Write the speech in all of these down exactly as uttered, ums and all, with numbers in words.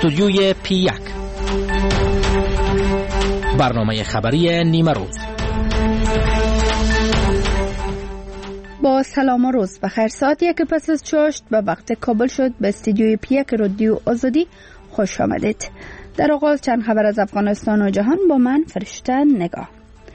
استودیوی پی یک، برنامه خبری نیمه روز. با سلام و روز بخیر. ساعت یک پس از چاشت به وقت کابل شد. به استودیوی پی یک رادیو آزادی خوش آمدید. در آغاز چند خبر از افغانستان و جهان با من فرشته نگاه.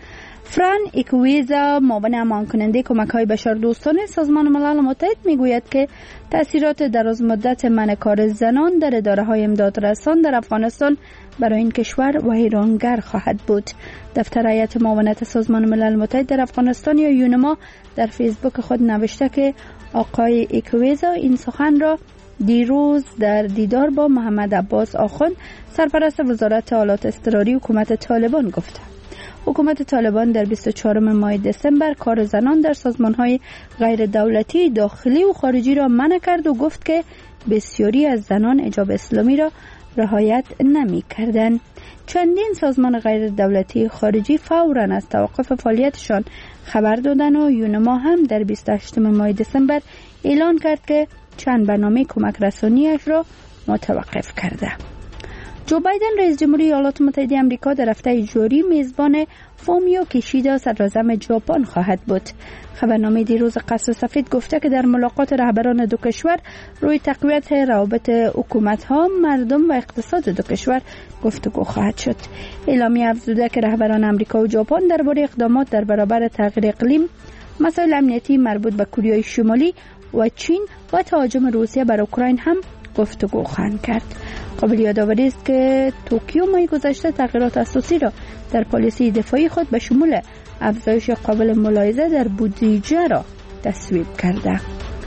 فران ایکویزا، معاون امان کننده کمک های بشردوستانه سازمان ملل متحد، میگوید که تاثیرات دراز مدت منع کار زنان در اداره های امداد رسان در افغانستان برای این کشور ویرانگر خواهد بود. دفتر هیئت معاونت سازمان ملل متحد در افغانستان یا یونما در فیسبوک خود نوشته که آقای ایکویزا این سخن را دیروز در دیدار با محمد عباس آخوند، سرپرست وزارت آلات اضطراری حکومت طالبان گفت. حکومت طالبان در بیست و چهارم ماه دسامبر کار زنان در سازمان‌های غیر دولتی داخلی و خارجی را منع کرد و گفت که بسیاری از زنان حجاب اسلامی را رعایت نمی‌کردند. چندین سازمان غیر دولتی خارجی فوراً از توقف فعالیتشان خبر دادند و یونما هم در بیست و هشتم ماه دسامبر اعلان کرد که چند برنامه کمک رسانی‌اش را متوقف کرده. جو بایدن رئیس جمهوری ایالات متحده آمریکا در هفته جاری میزبان فومیو کیشیدا صدراعظم ژاپن خواهد بود. خبرنامه دیروز قصر سفید گفته که در ملاقات رهبران دو کشور روی تقویت روابط حکومت‌ها، مردم و اقتصاد دو کشور گفتگو خواهد شد. اعلامیه افزوده که رهبران آمریکا و ژاپن درباره اقدامات در برابر تغییر اقلیم، مسائل امنیتی مربوط به کره شمالی و چین و تهاجم روسیه بر اوکراین هم گفتگو خواهند کرد. قابل یادآوری است که توکیو ماه گذشته تغییرات اساسی را در پالیسی دفاعی خود به شمول افزایش قابل ملاحظه در بودجه را تصویب کرده.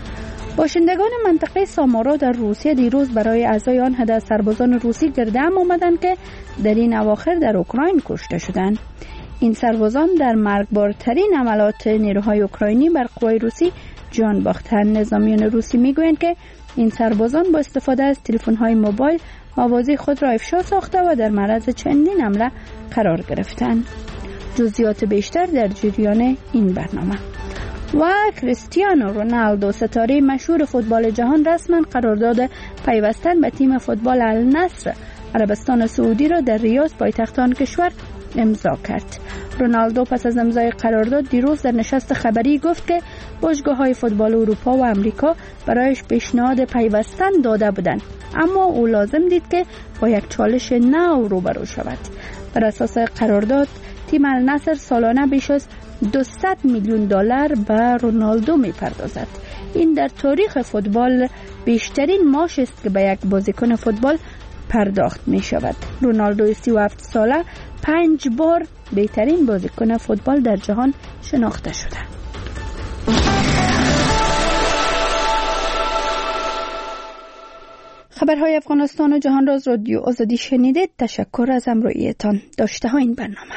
باشندگان منطقه سامارا در روسیه دیروز برای اعضای آن هده سربازان روسی گرد هم آمدند که در این اواخر در اوکراین کشته شدند. این سربازان در مرگبارترین عملیات نیروهای اوکراینی بر قوای روسی جان باختند. نظامیان روسی میگویند که این سربازان با استفاده از تلفن‌های موبایل موازی خود را افشا ساخته و در معرض چندین حمله قرار گرفتند. جزئیات بیشتر در جریان این برنامه. و کریستیانو رونالدو، ستاره مشهور فوتبال جهان، رسما قرارداد پیوستن به تیم فوتبال النصر عربستان سعودی را در ریاض پایتخت آن کشور امضا کرد. رونالدو پس از امضای قرارداد دیروز در نشست خبری گفت که باشگاه‌های فوتبال اروپا و آمریکا برایش پیشنهاد پیوستن داده بودند، اما او لازم دید که با یک چالش نو روبرو شود. بر اساس قرارداد تیم النصر سالانه بیش از دویست میلیون دلار به رونالدو می‌پردازد. این در تاریخ فوتبال بیشترین معاش است که به یک بازیکن فوتبال پرداخت می شود. رونالدو سی و هفت ساله پنج بار بهترین بازیکن فوتبال در جهان شناخته شده. خبرهای افغانستان و جهان را از رادیو آزادی شنیدید. تشکر از همراهیتان. داشته ها این برنامه.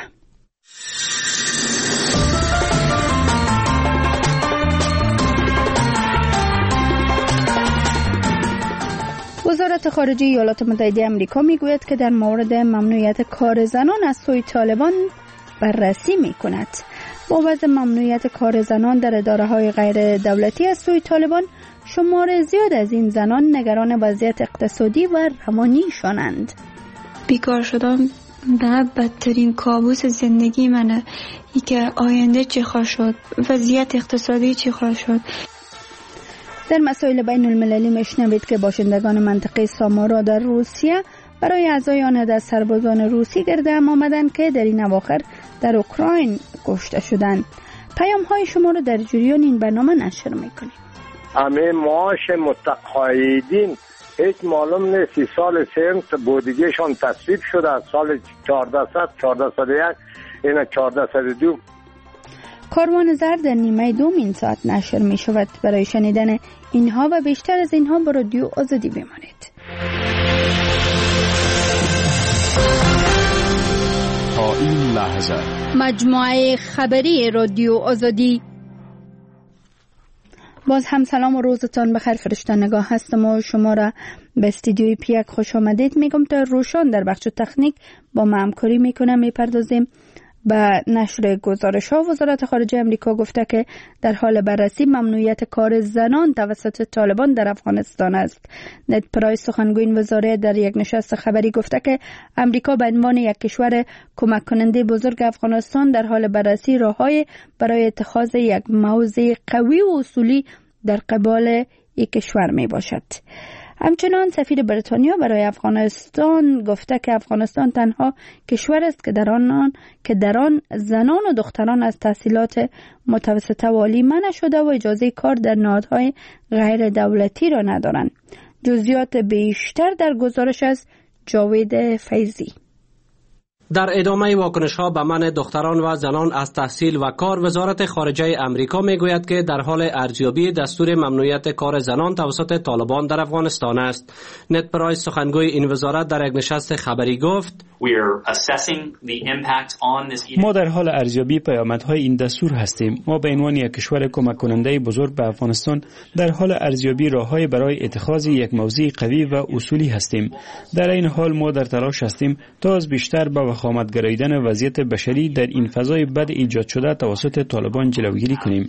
وزارت خارجه ایالات متحده آمریکا میگوید که در مورد ممنوعیت کار زنان از سوی طالبان بررسی میکند. با وضع ممنوعیت کار زنان در اداره‌های غیر دولتی از سوی طالبان، شمار زیاد از این زنان نگران وضعیت اقتصادی و روانی شدند. بیکار شدن نه بدترین کابوس زندگی منه. ای که آینده چی خواهد شد، وضعیت اقتصادی چی خواهد شد. در مسائل بین المللی میشنوید که باشندگان منطقه سامارا در روسیه برای اعضای آن هده سربازان روسی گرد هم آمدند که در این اواخر در اوکراین کشته شدند. پیام های شما را در جریان این برنامه نشر میکنیم. همه معاش متقاعدین هیچ معلوم نیست. سال سنت بودجهشان تصویب شده از سال چهارده صد و یک این چهارده صد و دو. کاروان زرد در نیمه دوم این ساعت نشر می شود. برای شنیدن اینها و بیشتر از اینها با رادیو آزادی بمانید. تا این لحظه مجموعه خبری رادیو آزادی. باز هم سلام و روزتان بخیر. فرشته نگاه هستم و شما را به استودیوی پی یک خوش آمدید میگم. تا روشان در بخش تکنیک با ما همکاری میکنه. میپردازیم به نشر گزارش ها وزارت خارجه امریکا گفته که در حال بررسی ممنوعیت کار زنان توسط طالبان در افغانستان است. نت پرایس سخنگوی این وزارت در یک نشست خبری گفته که امریکا به عنوان یک کشور کمک کننده بزرگ افغانستان در حال بررسی راههای برای اتخاذ یک موضع قوی و اصولی در قبال یک کشور می باشد. همچنان سفیر بریتانیا برای افغانستان گفته که افغانستان تنها کشور است که در آن که در آن زنان و دختران از تحصیلات متوسطه و عالی منع شده و اجازه کار در نهادهای غیر دولتی را ندارند. جزئیات بیشتر در گزارش از جاوید فیضی. در ادامه واکنش‌ها به منع دختران و زنان از تحصیل و کار، وزارت خارجه امریکا میگوید که در حال ارزیابی دستور ممنوعیت کار زنان توسط طالبان در افغانستان است. نت پرایس سخنگوی این وزارت در یک نشست خبری گفت: ما در حال ارزیابی پیامدهای این دستور هستیم. ما به عنوان یک کشور کمک کننده بزرگ به افغانستان در حال ارزیابی راههای برای اتخاذ یک موضع قوی و اصولی هستیم. در این حال ما در تلاش هستیم تا از بیشتر به وخامت گراییدن وضعیت بشری در این فضای بد ایجاد شده توسط طالبان جلوگیری کنیم.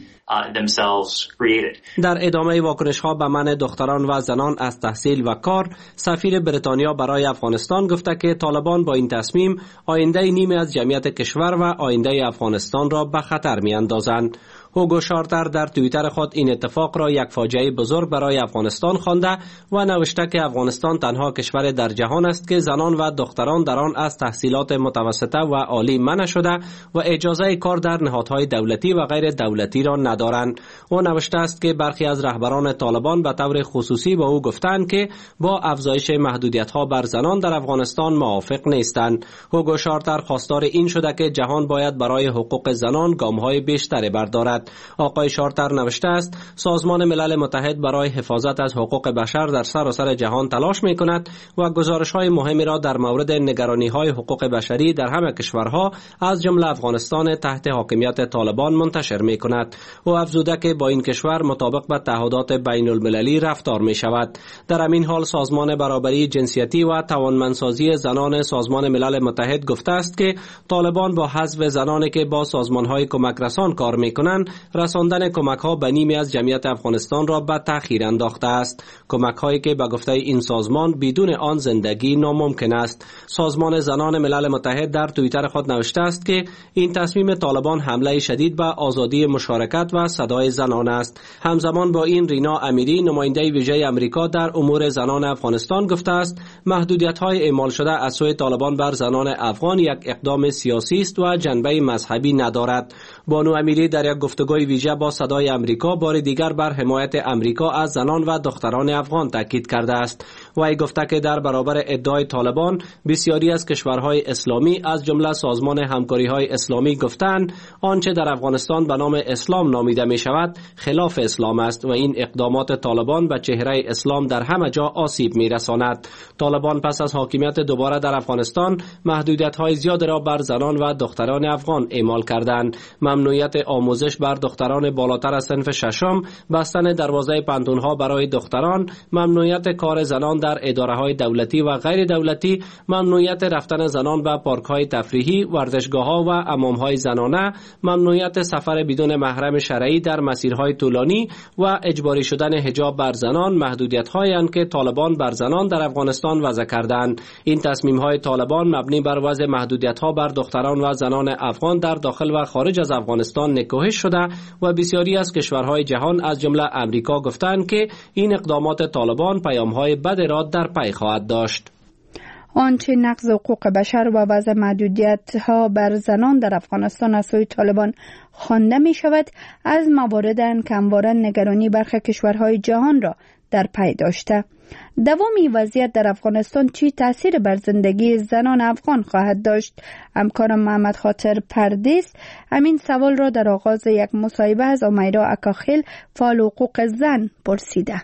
در ادامه واکنش‌ها به منع دختران و زنان از تحصیل و کار، سفیر بریتانیا برای افغانستان گفته که طالبان با این تصمیم آینده نیمی از جمعیت کشور و آینده افغانستان را به خطر می‌اندازند. هوگو شارتر در توییتر خود این اتفاق را یک فاجعه بزرگ برای افغانستان خوانده و نوشته که افغانستان تنها کشور در جهان است که زنان و دختران در آن از تحصیلات متوسطه و عالی منع شده و اجازه کار در نهادهای دولتی و غیر دولتی را ندارند. او نوشته است که برخی از رهبران طالبان به طور خصوصی با او گفتند که با افزایش محدودیت‌ها بر زنان در افغانستان موافق نیستند. هوگو شارتر خواستار این شده که جهان باید برای حقوق زنان گام‌های بیشتری بردارد. آقای شارتر نوشته است سازمان ملل متحد برای حفاظت از حقوق بشر در سراسر جهان تلاش می کند و گزارش‌های مهمی را در مورد نگرانی‌های حقوق بشری در همه کشورها از جمله افغانستان تحت حاکمیت طالبان منتشر می کند. او افزوده که با این کشور مطابق با تعهدات بین المللی رفتار می شود. در همین حال سازمان برابری جنسیتی و توانمندسازی زنان سازمان ملل متحد گفته است که طالبان با حذف زنانی که با سازمان‌های کمک رسان کار می کنند رساندن کمک ها به نیمی از جمعیت افغانستان را به تأخیر انداخته است. کمک هایی که به گفته این سازمان بدون آن زندگی ناممکن است. سازمان زنان ملل متحد در توییتر خود نوشته است که این تصمیم طالبان حمله شدید به آزادی مشارکت و صدای زنان است. همزمان با این رینا امیری نماینده ویژه امریکا در امور زنان افغانستان گفته است محدودیت های اعمال شده از سوی طالبان بر زنان افغان یک اقدام سیاسی است و جنبه مذهبی ندارد. بانو امیری در یک گفتگوی ویژه با صدای امریکا بار دیگر بر حمایت امریکا از زنان و دختران افغان تاکید کرده است. وی گفته که در برابر ادعای طالبان بسیاری از کشورهای اسلامی از جمله سازمان همکاری‌های اسلامی گفتند آنچه در افغانستان به نام اسلام نامیده می شود خلاف اسلام است و این اقدامات طالبان به چهره اسلام در همه جا آسیب می رساند. طالبان پس از حاکمیت دوباره در افغانستان محدودیت‌های زیاد را بر زنان و دختران افغان اعمال کردند. ممنوعیت آموزش بر دختران بالاتر از صنف ششم، بستن دروازه پانتون‌ها برای دختران، ممنوعیت کار زنان در اداره‌های دولتی و غیر دولتی، ممنوعیت رفتن زنان به پارک‌های تفریحی، ورزشگاه‌ها و حمام‌های زنانه، ممنوعیت سفر بدون محرم شرعی در مسیرهای طولانی و اجباری شدن حجاب بر زنان محدودیت‌هایی اند که طالبان بر زنان در افغانستان وضع کردند. این تصمیم‌های طالبان مبنی بر وضع محدودیت‌ها بر دختران و زنان افغان در داخل و خارج از افغانستان نکوهش شده و بسیاری از کشورهای جهان از جمله امریکا گفتند که این اقدامات طالبان پیام‌های بد را در پی خواهد داشت. آنچه نقض حقوق بشر و وضع محدودیت‌ها بر زنان در افغانستان از سوی طالبان خوانده می شود از موارد که همواره نگرانی برخی کشورهای جهان را در پی داشته. دوام این وضعیت در افغانستان چی تأثیر بر زندگی زنان افغان خواهد داشت؟ همکارم محمد خاطر پردیس همین سوال را در آغاز یک مصاحبه از امیرا اکاخیل فعال حقوق زن پرسیده.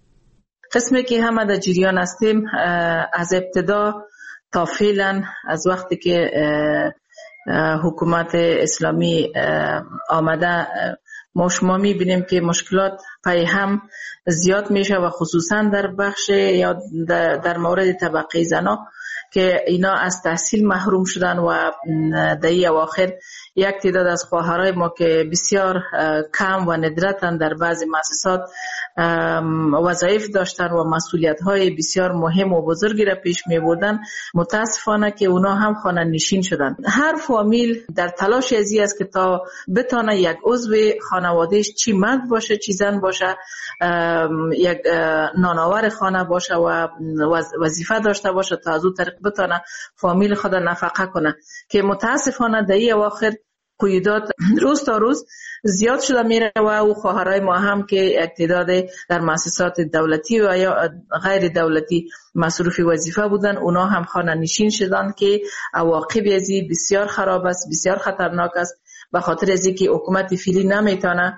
قسمی که همه در جریان هستیم از ابتدا تا فعلا از وقتی که حکومت اسلامی آمده ما شما میبینیم که مشکلات پای هم زیاد میشه و خصوصا در بخش یا در مورد طبقه زنا که اینا از تحصیل محروم شدن و در این اواخر یک تعداد از خواهرای ما که بسیار کم و ندرتن در بعضی مؤسسات وظایف داشتن و مسئولیت‌های بسیار مهم و بزرگی را پیش می‌بردن، متاسفانه که اونا هم خانه نشین شدن. هر فامیل در تلاش ازی است که تا بتونه یک عضو خانوادهش چی مرد باشه چی زن باشه، یک نانآور خانه باشه و وظیفه داشته باشه تا از اون طریق بتونه فامیل خود نفقه کنه، که متاسفانه در این اواخر قیودات روز تا روز زیاد شده میره و او خواهرای ما هم که تعداد در مؤسسات دولتی و یا غیر دولتی مصروف وظیفه بودن، اونا هم خانه نشین شدن که عواقب ازی بسیار خراب است، بسیار خطرناک است، به خاطر ازی که حکومت فعلی نمیتونه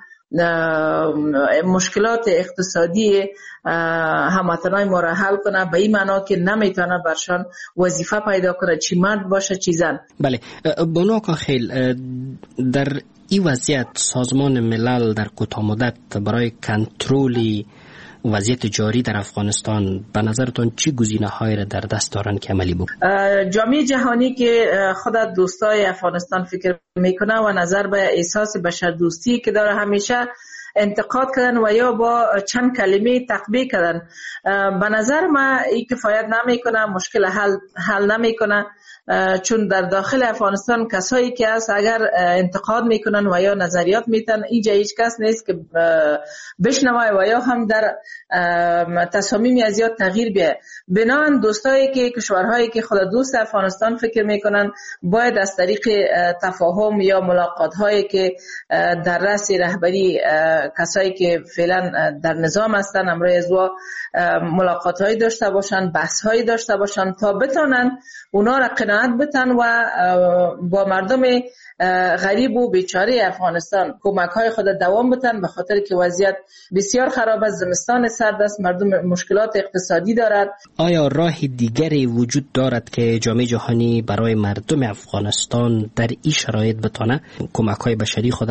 مشکلات اقتصادی هموطنای ما را حل کنه، به این معنا که نمیتونه برشان وظیفه پیدا کنه، چی مرد باشه چی زن. بله، بانو آقا خیل، در این وضعیت سازمان ملل در کوتاه مدت برای کنترل وضعیت جاری در افغانستان به نظرتون چی گزینه‌هایی را در دست دارن که عملی بود؟ جامعه جهانی که خود دوستای افغانستان فکر میکنه و نظر به احساس بشردوستی که داره همیشه انتقاد کردن و یا با چند کلمه تقبیح کردن، به نظر من این کفایت نمیکنه، مشکل حل حل نمیکنه، چون در داخل افغانستان کسایی که هست اگر انتقاد میکنن و یا نظریات میتن، اینجا هیچ کس نیست که بشنوه و یا هم در تصامیم از یاد تغییر بیه. بنابراین دوستایی که کشورهایی که خود دوست افغانستان فکر میکنن باید از طریق تفاهم یا ملاقات هایی که در رأس رهبری کسایی که فعلا در نظام هستن امروز و ملاقات هایی داشته باشن، بحث هایی داشته باشن تا بتونن اونا را قناعت بتن و با مردم غریب و بیچاره افغانستان کمک های خود دوام بتن، به خاطر که وضعیت بسیار خراب است، زمستان سرد است، مردم مشکلات اقتصادی دارد. آیا راه دیگری وجود دارد که جامعه جهانی برای مردم افغانستان در این شرایط بتونه کمک های بشری خود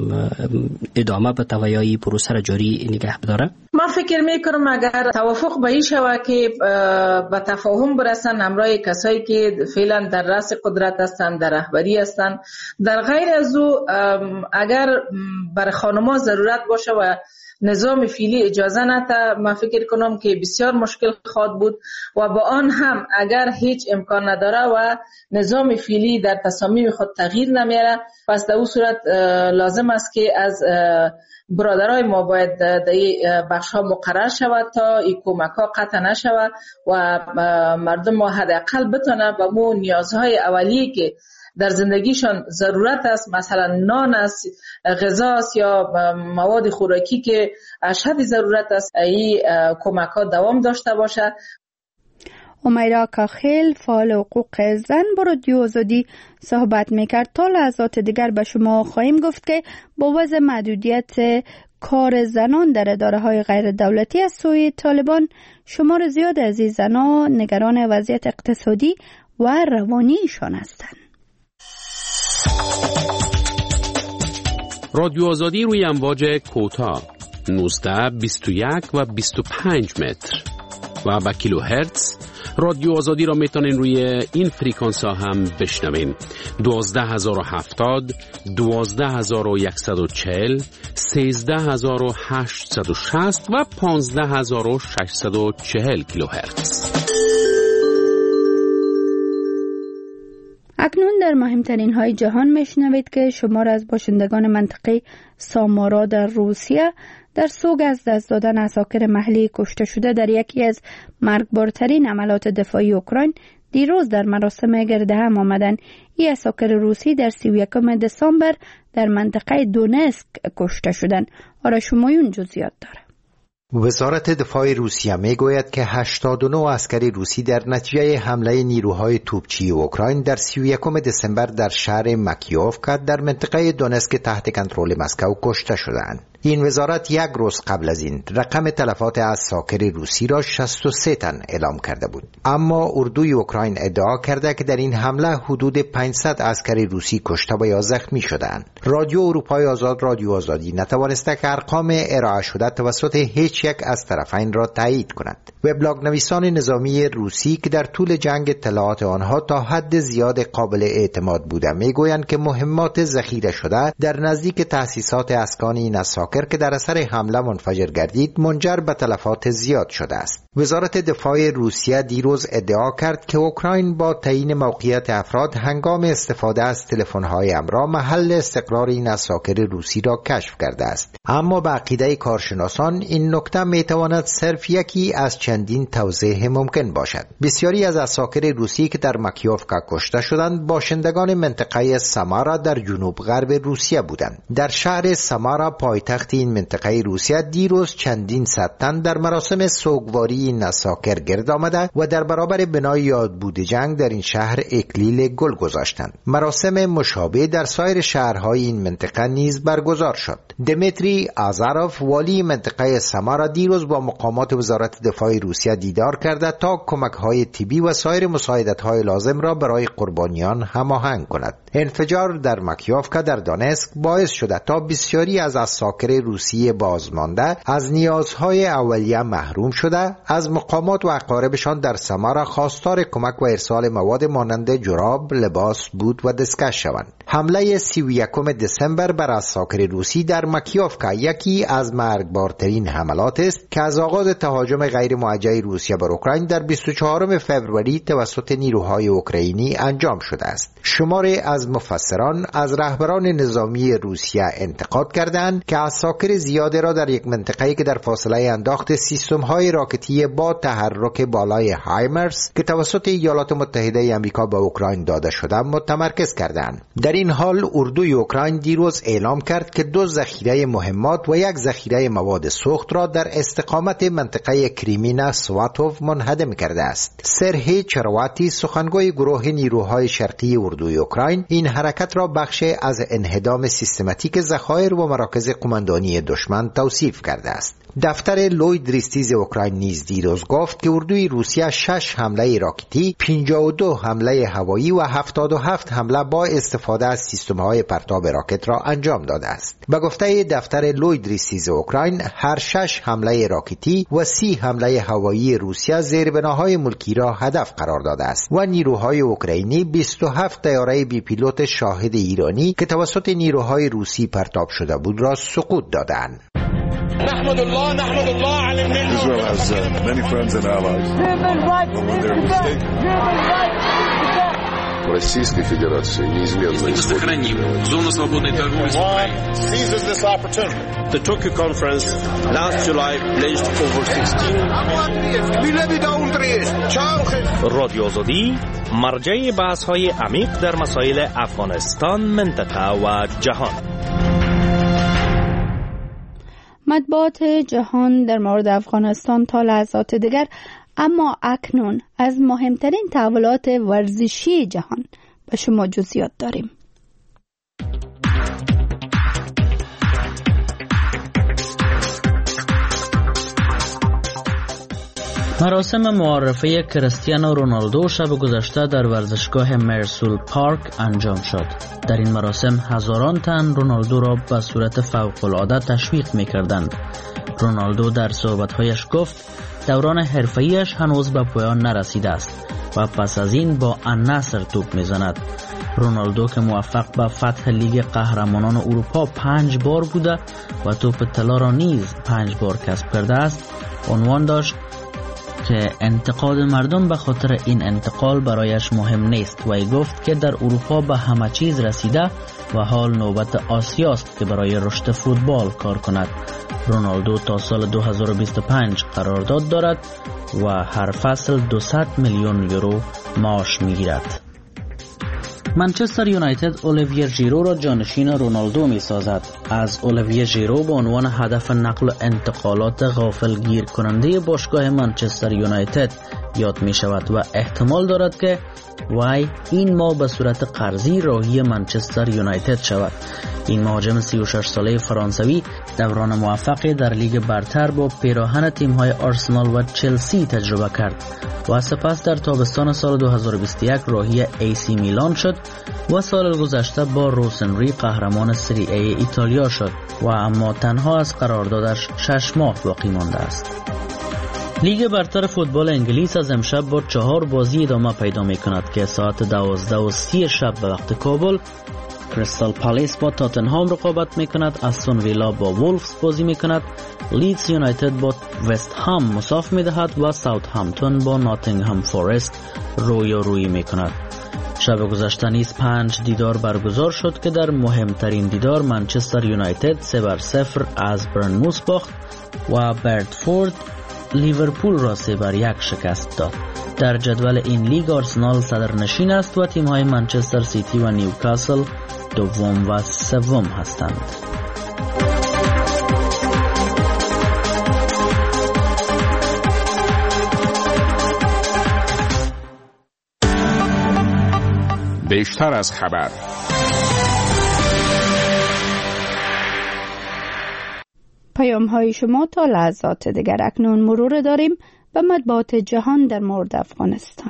ادامه بده و یا این پروسه را جاری نگه بداره؟ من فکر میکنم اگر توافق به این شود که به تفاهم برسن همراه کسایی که فعلا در رأس قدرت هستند، در رهبری هستند، در غیر از او اگر بر خانم‌ها ضرورت باشه و نظام فعلی اجازه نده، من فکر کنم که بسیار مشکل خواهد بود و با آن هم اگر هیچ امکان نداره و نظام فعلی در تصامیم خود تغییر نمیاره، پس در اون صورت لازم است که از برادرای ما باید در این بخش ها مقرر شود تا این کمک ها قطع نشود و مردم ما حداقل بتونه به مو نیازهای اولیه که در زندگیشان ضرورت است، مثلا نان است، غذا است یا مواد خوراکی که اشد ضرورت است، این کمک ها دوام داشته باشد. امیرا کاخیل فعال حقوق زن با رادیو آزادی صحبت میکرد. تا لحظات دیگر به شما خواهیم گفت که با وضع محدودیت کار زنان در اداره های غیر دولتی از سوی طالبان، شمار زیاد از این زنان نگران وضعیت اقتصادی و روانیشان هستند. رادیو آزادی روی امواج کوتاه نوزده، بیست و یک و بیست و پنج متر و با کیلو هرتز. رادیو آزادی را میتونین روی این فریکانس ها هم بشنوین: دوازده هزار و هفتاد، دوازده هزار و صد و چهل، سیزده هزار و هشتصد و شصت و پانزده هزار و ششصد و چهل کیلو هرتز. اکنون در مهمترین های جهان میشنوید که شمار از باشندگان منطقه سامارا در روسیه در سوگ از دست دادن عساکر محلی کشته شده در یکی از مرگبارترین عملات دفاعی اوکراین دیروز در مراسم گرد هم آمدند. این عساکر روسی در سی و یکم دسامبر در منطقه دونسک کشته شدند. آرش شمایون جزئیات داره. وزارت دفاع روسیه میگوید که هشتاد و نه عسکری روسی در نتیجه حمله نیروهای توپچی اوکراین در سی و یکم دسامبر در شهر مکیوفکا در منطقه دونسک تحت کنترل مسکو کشته شدند. این وزارت یک روز قبل از این رقم تلفات عساکر روسی را شصت و سه تن اعلام کرده بود. اما اردوی اوکراین ادعا کرده که در این حمله حدود پانصد عسکر روسی کشته و یا زخمی شدند. رادیو اروپای آزاد رادیو آزادی نتوانسته که ارقام ارائه شده توسط هیچ یک از طرفین را تایید کند. وبلاگ نویسان نظامی روسی که در طول جنگ اطلاعات آنها تا حد زیاد قابل اعتماد بوده میگویند که مهمات ذخیره شده در نزدیک تأسیسات اسکان این عساکر که در اثر حمله منفجر گردید منجر به تلفات زیاد شده است. وزارت دفاع روسیه دیروز ادعا کرد که اوکراین با تعیین موقعیت افراد هنگام استفاده از تلفن‌های همراه محل استقرار این عساکر روسی را کشف کرده است. اما به عقیده کارشناسان این نکته میتواند صرف یکی از چندین توضیح ممکن باشد. بسیاری از عساکر روسی که در مکیوفکا کشته شدند باشندگان منطقه سامارا در جنوب غرب روسیه بودند. در شهر سامارا پایتخت این منطقه روسیه دیروز چندین صد تن در مراسم سوگواری این عساکر گرد آمده و در برابر بنای یادبود جنگ در این شهر اکلیل گل گذاشتند. مراسم مشابه در سایر شهرهای این منطقه نیز برگزار شد. دمیتری آزاروف والی منطقه سامارا دیروز با مقامات وزارت دفاع روسیه دیدار کرده تا کمک‌های طبی و سایر مساعدت‌های لازم را برای قربانیان هماهنگ کند. انفجار در مکیوفکا در دونسک باعث شده تا بسیاری از عساکر روسی بازمانده از نیازهای اولیه محروم شده از مقامات و اقاربشان در سامارا خواستار کمک و ارسال مواد مانند جراب، لباس، بود و دستکش شوند. حمله سی و یکم دسامبر بر عساکر روسی در مکیوفکا یکی از مرگبارترین حملات است که از آغاز تهاجم غیر موجه روسیه بر اوکراین در بیست و چهارم فوریه توسط نیروهای اوکراینی انجام شده است. شماری از مفسران از رهبران نظامی روسیه انتقاد کردند که عساکر زیاده را در یک منطقه‌ای که در فاصله انداخت سیستم‌های راکتی با تحرک بالای هایمرس که توسط ایالات متحده آمریکا به اوکراین داده شده متمرکز کردند. در این حال اردوی اوکراین دیروز اعلام کرد که دو ذخیره مهمات و یک ذخیره مواد سوخت را در استقامت منطقه کریمینا سواتوف منهدم کرده است. سرهی چرواتی سخنگوی گروه نیروهای شرقی اردوی اوکراین این حرکت را بخش از انهدام سیستماتیک ذخایر و مراکز قماندانی دشمن توصیف کرده است. دفتر لوید ریستیز اوکراین نیز دیروز گفت که اردوی روسیه شش حمله راکتی، پنجاه و دو حمله هوایی و هفتاد و هفت حمله با استفاده از سیستم‌های پرتاب راکت را انجام داده است. به گفته دفتر لوید ریستیز اوکراین، هر شش حمله راکتی و سی حمله هوایی روسیه زیربناهای ملکی را هدف قرار داده است و نیروهای اوکراینی بیست و هفت طیاره بی پیلوت شاهد ایرانی که توسط نیروهای روسی پرتاب شده بود را سقوط دادند. نحمد الله نحمد الله على النعمة. Israel has uh, many friends and allies. When they're mistaken. Российской Федерации неизменно исходит. Зону свободной торговли с Украиной. Seizes this opportunity. The Tokyo conference last July pledged over sixteen. رادیو آزادی مرجع بحث‌های عمیق در مسائل افغانستان، منطقه و جهان. مطبوعات جهان در مورد افغانستان تا لحظات دیگر، اما اکنون از مهمترین تحولات ورزشی جهان به شما جزئیات داریم. مراسم معرفی کریستیانو رونالدو شب گذشته در ورزشگاه مرسول پارک انجام شد. در این مراسم هزاران تن رونالدو را به صورت فوق‌العاده تشویق می‌کردند. رونالدو در صحبت‌هایش گفت دوران حرفه‌ایش هنوز به پایان نرسیده است و پس از این با النصر توپ می‌زند. رونالدو که موفق به فتح لیگ قهرمانان اروپا پنج بار بوده و توپ طلا را نیز پنج بار کسب کرده است، عنوان داشت که انتقاد مردم به خاطر این انتقال برایش مهم نیست و ای گفت که در اروپا به همه چیز رسیده و حال نوبت آسیاست که برای رشد فوتبال کار کند. رونالدو تا سال دو هزار و بیست و پنج قرارداد دارد و هر فصل دویست میلیون یورو معاش میگیرد. منچستر یونایتد اولیویر ژیرو را جانشین رونالدو می سازد. از اولیویر ژیرو به عنوان هدف نقل و انتقالات غافلگیر کننده باشگاه منچستر یونایتد یاد می شود و احتمال دارد که وی این ماه به صورت قرضی راهی منچستر یونایتد شود. این مهاجم سی و شش ساله فرانسوی دوران موفقی در لیگ برتر با پیراهن تیم‌های آرسنال و چلسی تجربه کرد و سپس در تابستان سال دو هزار و بیست و یک راهی ای سی میلان شد و سال گذشته با روسنری قهرمان سری ای ایتالیا شد و اما تنها از قراردادش شش ماه باقی مانده است. لیگ برتر فوتبال انگلیس از امشب با چهار بازی ادامه پیدا می کند که ساعت دوازده و سی شب به وقت کابل کریستال پالیس با تاتنهام رقابت می کند، استون ویلا با وولفز بازی می کند، لیدز یونایتد با وست هام مساف می دهد و ساوثهامپتون با ناتینگهام فورست روی روی می کند. شب گذشته نیز پنج دیدار برگزار شد که در مهمترین دیدار منچستر یونایتد سه بر صفر از برنموث باخت و برنتفورد لیورپول را سه بر یک شکست داد. در جدول این لیگ آرسنال صدرنشین است و تیم‌های منچستر سیتی و نیوکاسل دوم و سوم هستند. بیشتر از خبر. پیام های شما تا لحظات دیگر. اکنون مرور داریم به مطبوعات جهان در مورد افغانستان.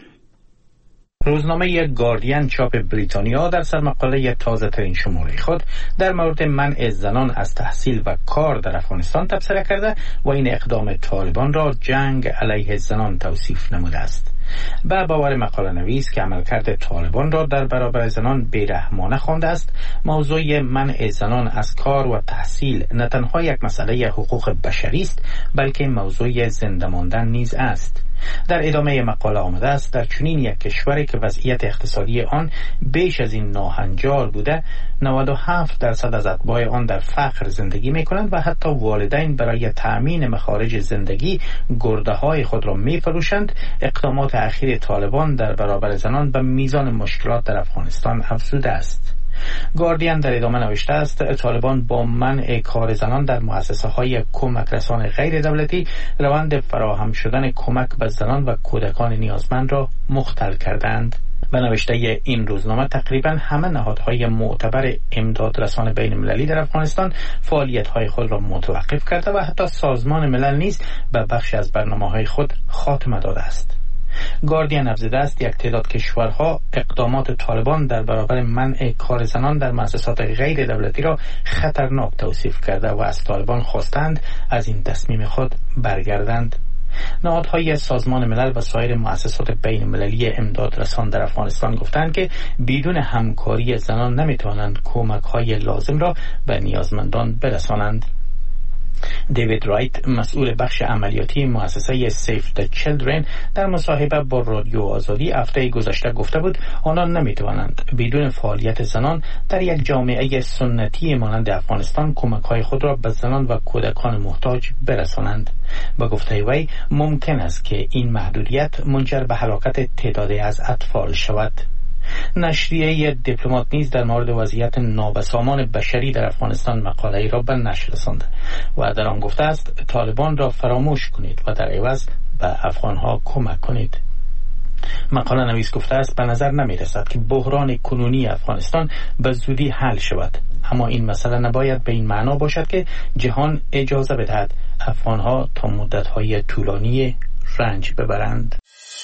روزنامه گاردین چاپ بریتانیا در سرمقاله تازه ترین شماره خود در مورد منع زنان از تحصیل و کار در افغانستان تبصره کرده و این اقدام طالبان را جنگ علیه زنان توصیف نموده است. به باور مقاله نویس که عملکرد طالبان را در برابر زنان بیرحمانه خوانده است، موضوع منع زنان از کار و تحصیل نه تنها یک مسئله حقوق بشری است، بلکه موضوع زنده ماندن نیز است. در ادامه مقاله آمده است در چنین یک کشوری که وضعیت اقتصادی آن بیش از این ناهنجار بوده، نود و هفت درصد از اتباع آن در فقر زندگی می کنند و حتی والدین برای تأمین مخارج زندگی گرده های خود را می فروشند. اقدامات اخیر طالبان در برابر زنان به میزان مشکلات در افغانستان افزوده است. گاردین در ادامه نوشته است طالبان با منع کار زنان در مؤسسه های کمک رسان غیر دولتی روند فراهم شدن کمک به زنان و کودکان نیازمند را مختل کردند. به نوشته این روزنامه تقریبا همه نهادهای معتبر امداد رسان بین المللی در افغانستان فعالیت‌های خود را متوقف کرده و حتی سازمان ملل نیز به بخشی از برنامه‌های خود خاتمه داده است. گاردین افزوده است یک تعداد کشورها اقدامات طالبان در برابر منع کار زنان در مؤسسات غیر دولتی را خطرناک توصیف کرده و از طالبان خواستند از این تصمیم خود برگردند. نهادهای سازمان ملل و سایر مؤسسات بین المللی امداد رسان در افغانستان گفتند که بدون همکاری زنان نمیتوانند کمک‌های لازم را به نیازمندان برسانند. دیوید رایت مسئول بخش عملیاتی مؤسسه سیف د چیلدرن در مصاحبه با رادیو آزادی هفته گذشته گفته بود آنان نمیتوانند بدون فعالیت زنان در یک جامعه سنتی مانند افغانستان کمک‌های خود را به زنان و کودکان محتاج برسانند. با گفته وی ممکن است که این محدودیت منجر به هلاکت تعدادی از اطفال شود. نشریه دیپلمات نیز در مورد وضعیت نابسامان بشری در افغانستان مقاله‌ای را به نشر رساند و در آن گفته است طالبان را فراموش کنید و در عوض به افغانها کمک کنید. مقاله نویس گفته است به نظر نمی رسد که بحران کنونی افغانستان به زودی حل شود، اما این مسئله نباید به این معنا باشد که جهان اجازه بدهد افغانها تا مدت‌های طولانی رنج ببرند.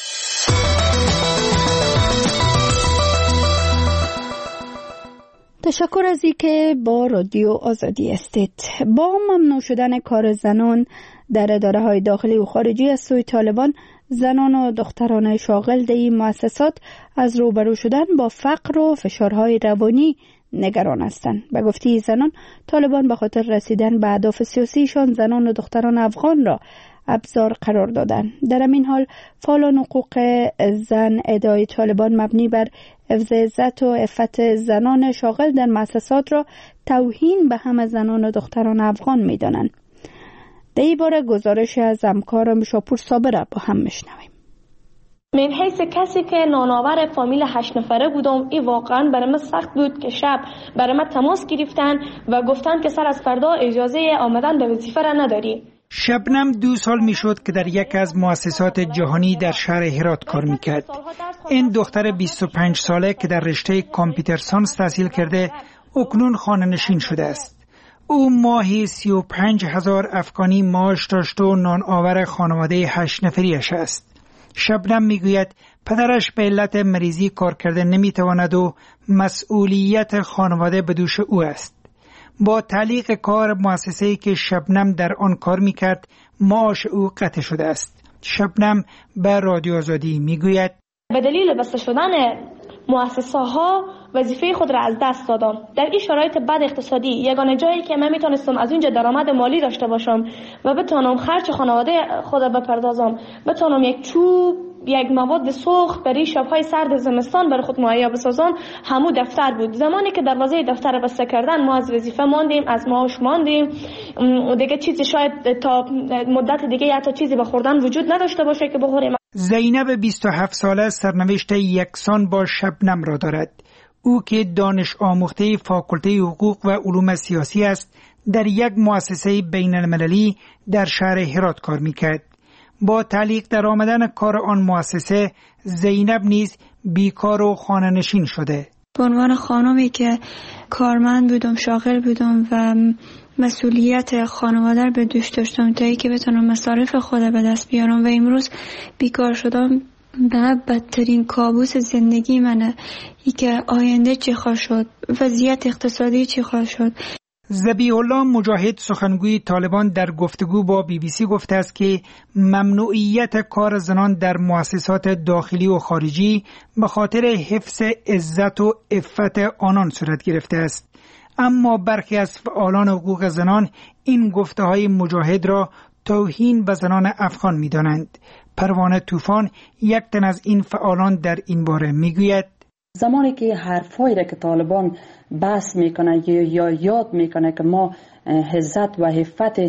تشکر از اینکه با رادیو آزادی هستید. با ممنوع شدن کار زنان در اداره های داخلی و خارجی از سوی طالبان، زنان و دختران شاغل در این مؤسسات از روبرو شدن با فقر و فشارهای روانی نگران هستند. به گفته زنان، طالبان به خاطر رسیدن به اهداف سیاسیشان زنان و دختران افغان را ابزار قرار دادن. در این حال فعالان حقوق زن ادعای طالبان مبنی بر حفظ عزت و عفت زنان شاغل در مؤسسات را توهین به همه زنان و دختران افغان می‌دانند. در این باره گزارش از همکارم شاپور صابر با هم میشنویم. من حیث کسی که نانآور فامیل هشت نفره بودم، این واقعا برای من سخت بود که شب برای من تماس گرفتن و گفتن که سر از فردا اجازه آمدن به وظیفه را نداری. شبنم دو سال می شد که در یک از مؤسسات جهانی در شهر هرات کار می کرد. این دختر بیست و پنج ساله که در رشته کامپیوتر ساینس تحصیل کرده اکنون خانه‌نشین شده است. او ماهی سی و پنج هزار افغانی معاش داشت و نان آور خانواده هشت نفریش است. شبنم می گوید پدرش به علت مریضی کار کرده نمی تواند و مسئولیت خانواده به دوش او است. با تعلیق کار مؤسسه‌ای که شبنم در آن کار می‌کرد، معاش او قطع شده است. شبنم به رادیو آزادی می‌گوید به دلیل بسته شدن مؤسسه‌ها وظیفه خود را از دست دادم. در این شرایط بد اقتصادی یگانه جایی که من میتونستم از اونجا درآمد مالی داشته باشم و بتونم خرج خانواده خود بپردازم، بتونم یک چوب، یک مواد سوخت برای شب‌های سرد زمستان برای خود مهیا بسازم، همو دفتر بود. زمانی که دروازه دفتر بسته کردن ما از وظیفه ماندیم، از معاش ماندیم، دیگه چیزی شاید تا مدت دیگه حتی چیزی به خوردن وجود نداشته باشه که بخوریم. زینب بیست و هفت ساله سرنوشت یکسان با شبنم را دارد. او که دانش آموخته فاکولته حقوق و علوم سیاسی است، در یک مؤسسه بین المللی در شهر هرات کار میکرد. با تعلیق در آمدن کار آن مؤسسه، زینب نیز بیکار و خانه نشین شده. به عنوان خانمی که کارمند بودم، شاغل بودم و مسئولیت خانواده به دوش داشتم تا ای که بتونم مصارف خود به دست بیارم و امروز بیکار شدم، به بدترین کابوس زندگی منه. ای که آینده چی خواهد شد، وضعیت اقتصادی چی خواهد شد. ذبیح الله مجاهد سخنگوی طالبان در گفتگو با بی بی سی گفته است که ممنوعیت کار زنان در مؤسسات داخلی و خارجی به خاطر حفظ عزت و عفت آنان صورت گرفته است. اما برخی از فعالان حقوق زنان این گفته‌های مجاهد را توهین به زنان افغان می‌دانند. پروانه طوفان یک تن از این فعالان در این باره می‌گوید زمانی که حرفایی را که طالبان بحث میکنه یا یاد میکنه که ما عزت و عفت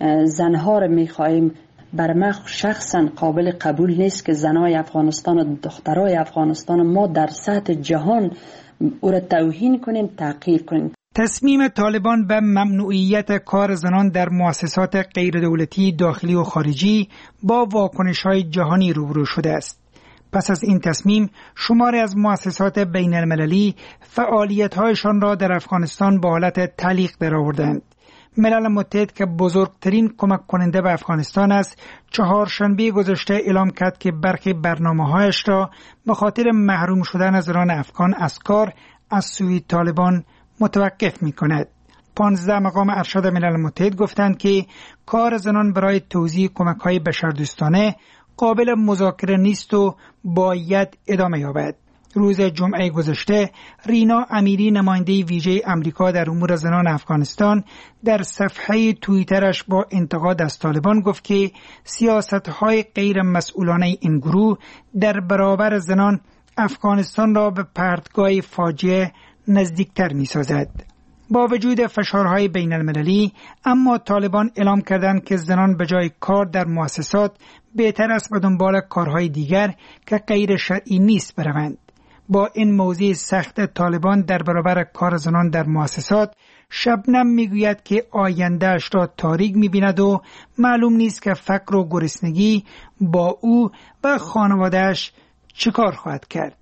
زنها را میخواهیم، بر من شخصا قابل قبول نیست که زنای افغانستان و دخترای افغانستان ما در سطح جهان او را توهین کنیم، تحقیر کنیم. تصمیم طالبان به ممنوعیت کار زنان در مؤسسات غیر دولتی داخلی و خارجی با واکنش‌های جهانی روبرو شده است. پس از این تصمیم، شماری از مؤسسات بین المللی فعالیت‌هایشان را در افغانستان به حالت تعلیق درآوردند. ملل متحد که بزرگترین کمک کننده به افغانستان است، چهارشنبه گذشته اعلام کرد که برخی برنامه‌هایش را به خاطر محروم شدن زنان افغان از کار از سوی طالبان متوقف می‌کند. پانزده مقام ارشد ملل متحد گفتند که کار زنان برای توزیع کمک‌های بشردوستانه قابل مذاکره نیست و باید ادامه یابد. روز جمعه گذشته رینا امیری، نماینده ویژه امریکا در امور زنان افغانستان، در صفحه توییترش با انتقاد از طالبان گفت که سیاست‌های غیر مسئولانه این گروه در برابر زنان افغانستان را به پرتگاه فاجعه نزدیکتر می‌سازد. با وجود فشارهای بین المللی، اما طالبان اعلام کردند که زنان به جای کار در مؤسسات بهتر است به دنبال کارهای دیگر که غیر شرعی نیست بروند. با این موضوع سخت طالبان در برابر کار زنان در مؤسسات، شبنم میگوید که آیندهش را تاریک می‌بیند و معلوم نیست که فقر و گرسنگی با او و خانواده‌اش چیکار خواهد کرد.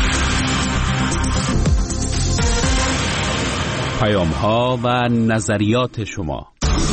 پیام ها و نظریات شما.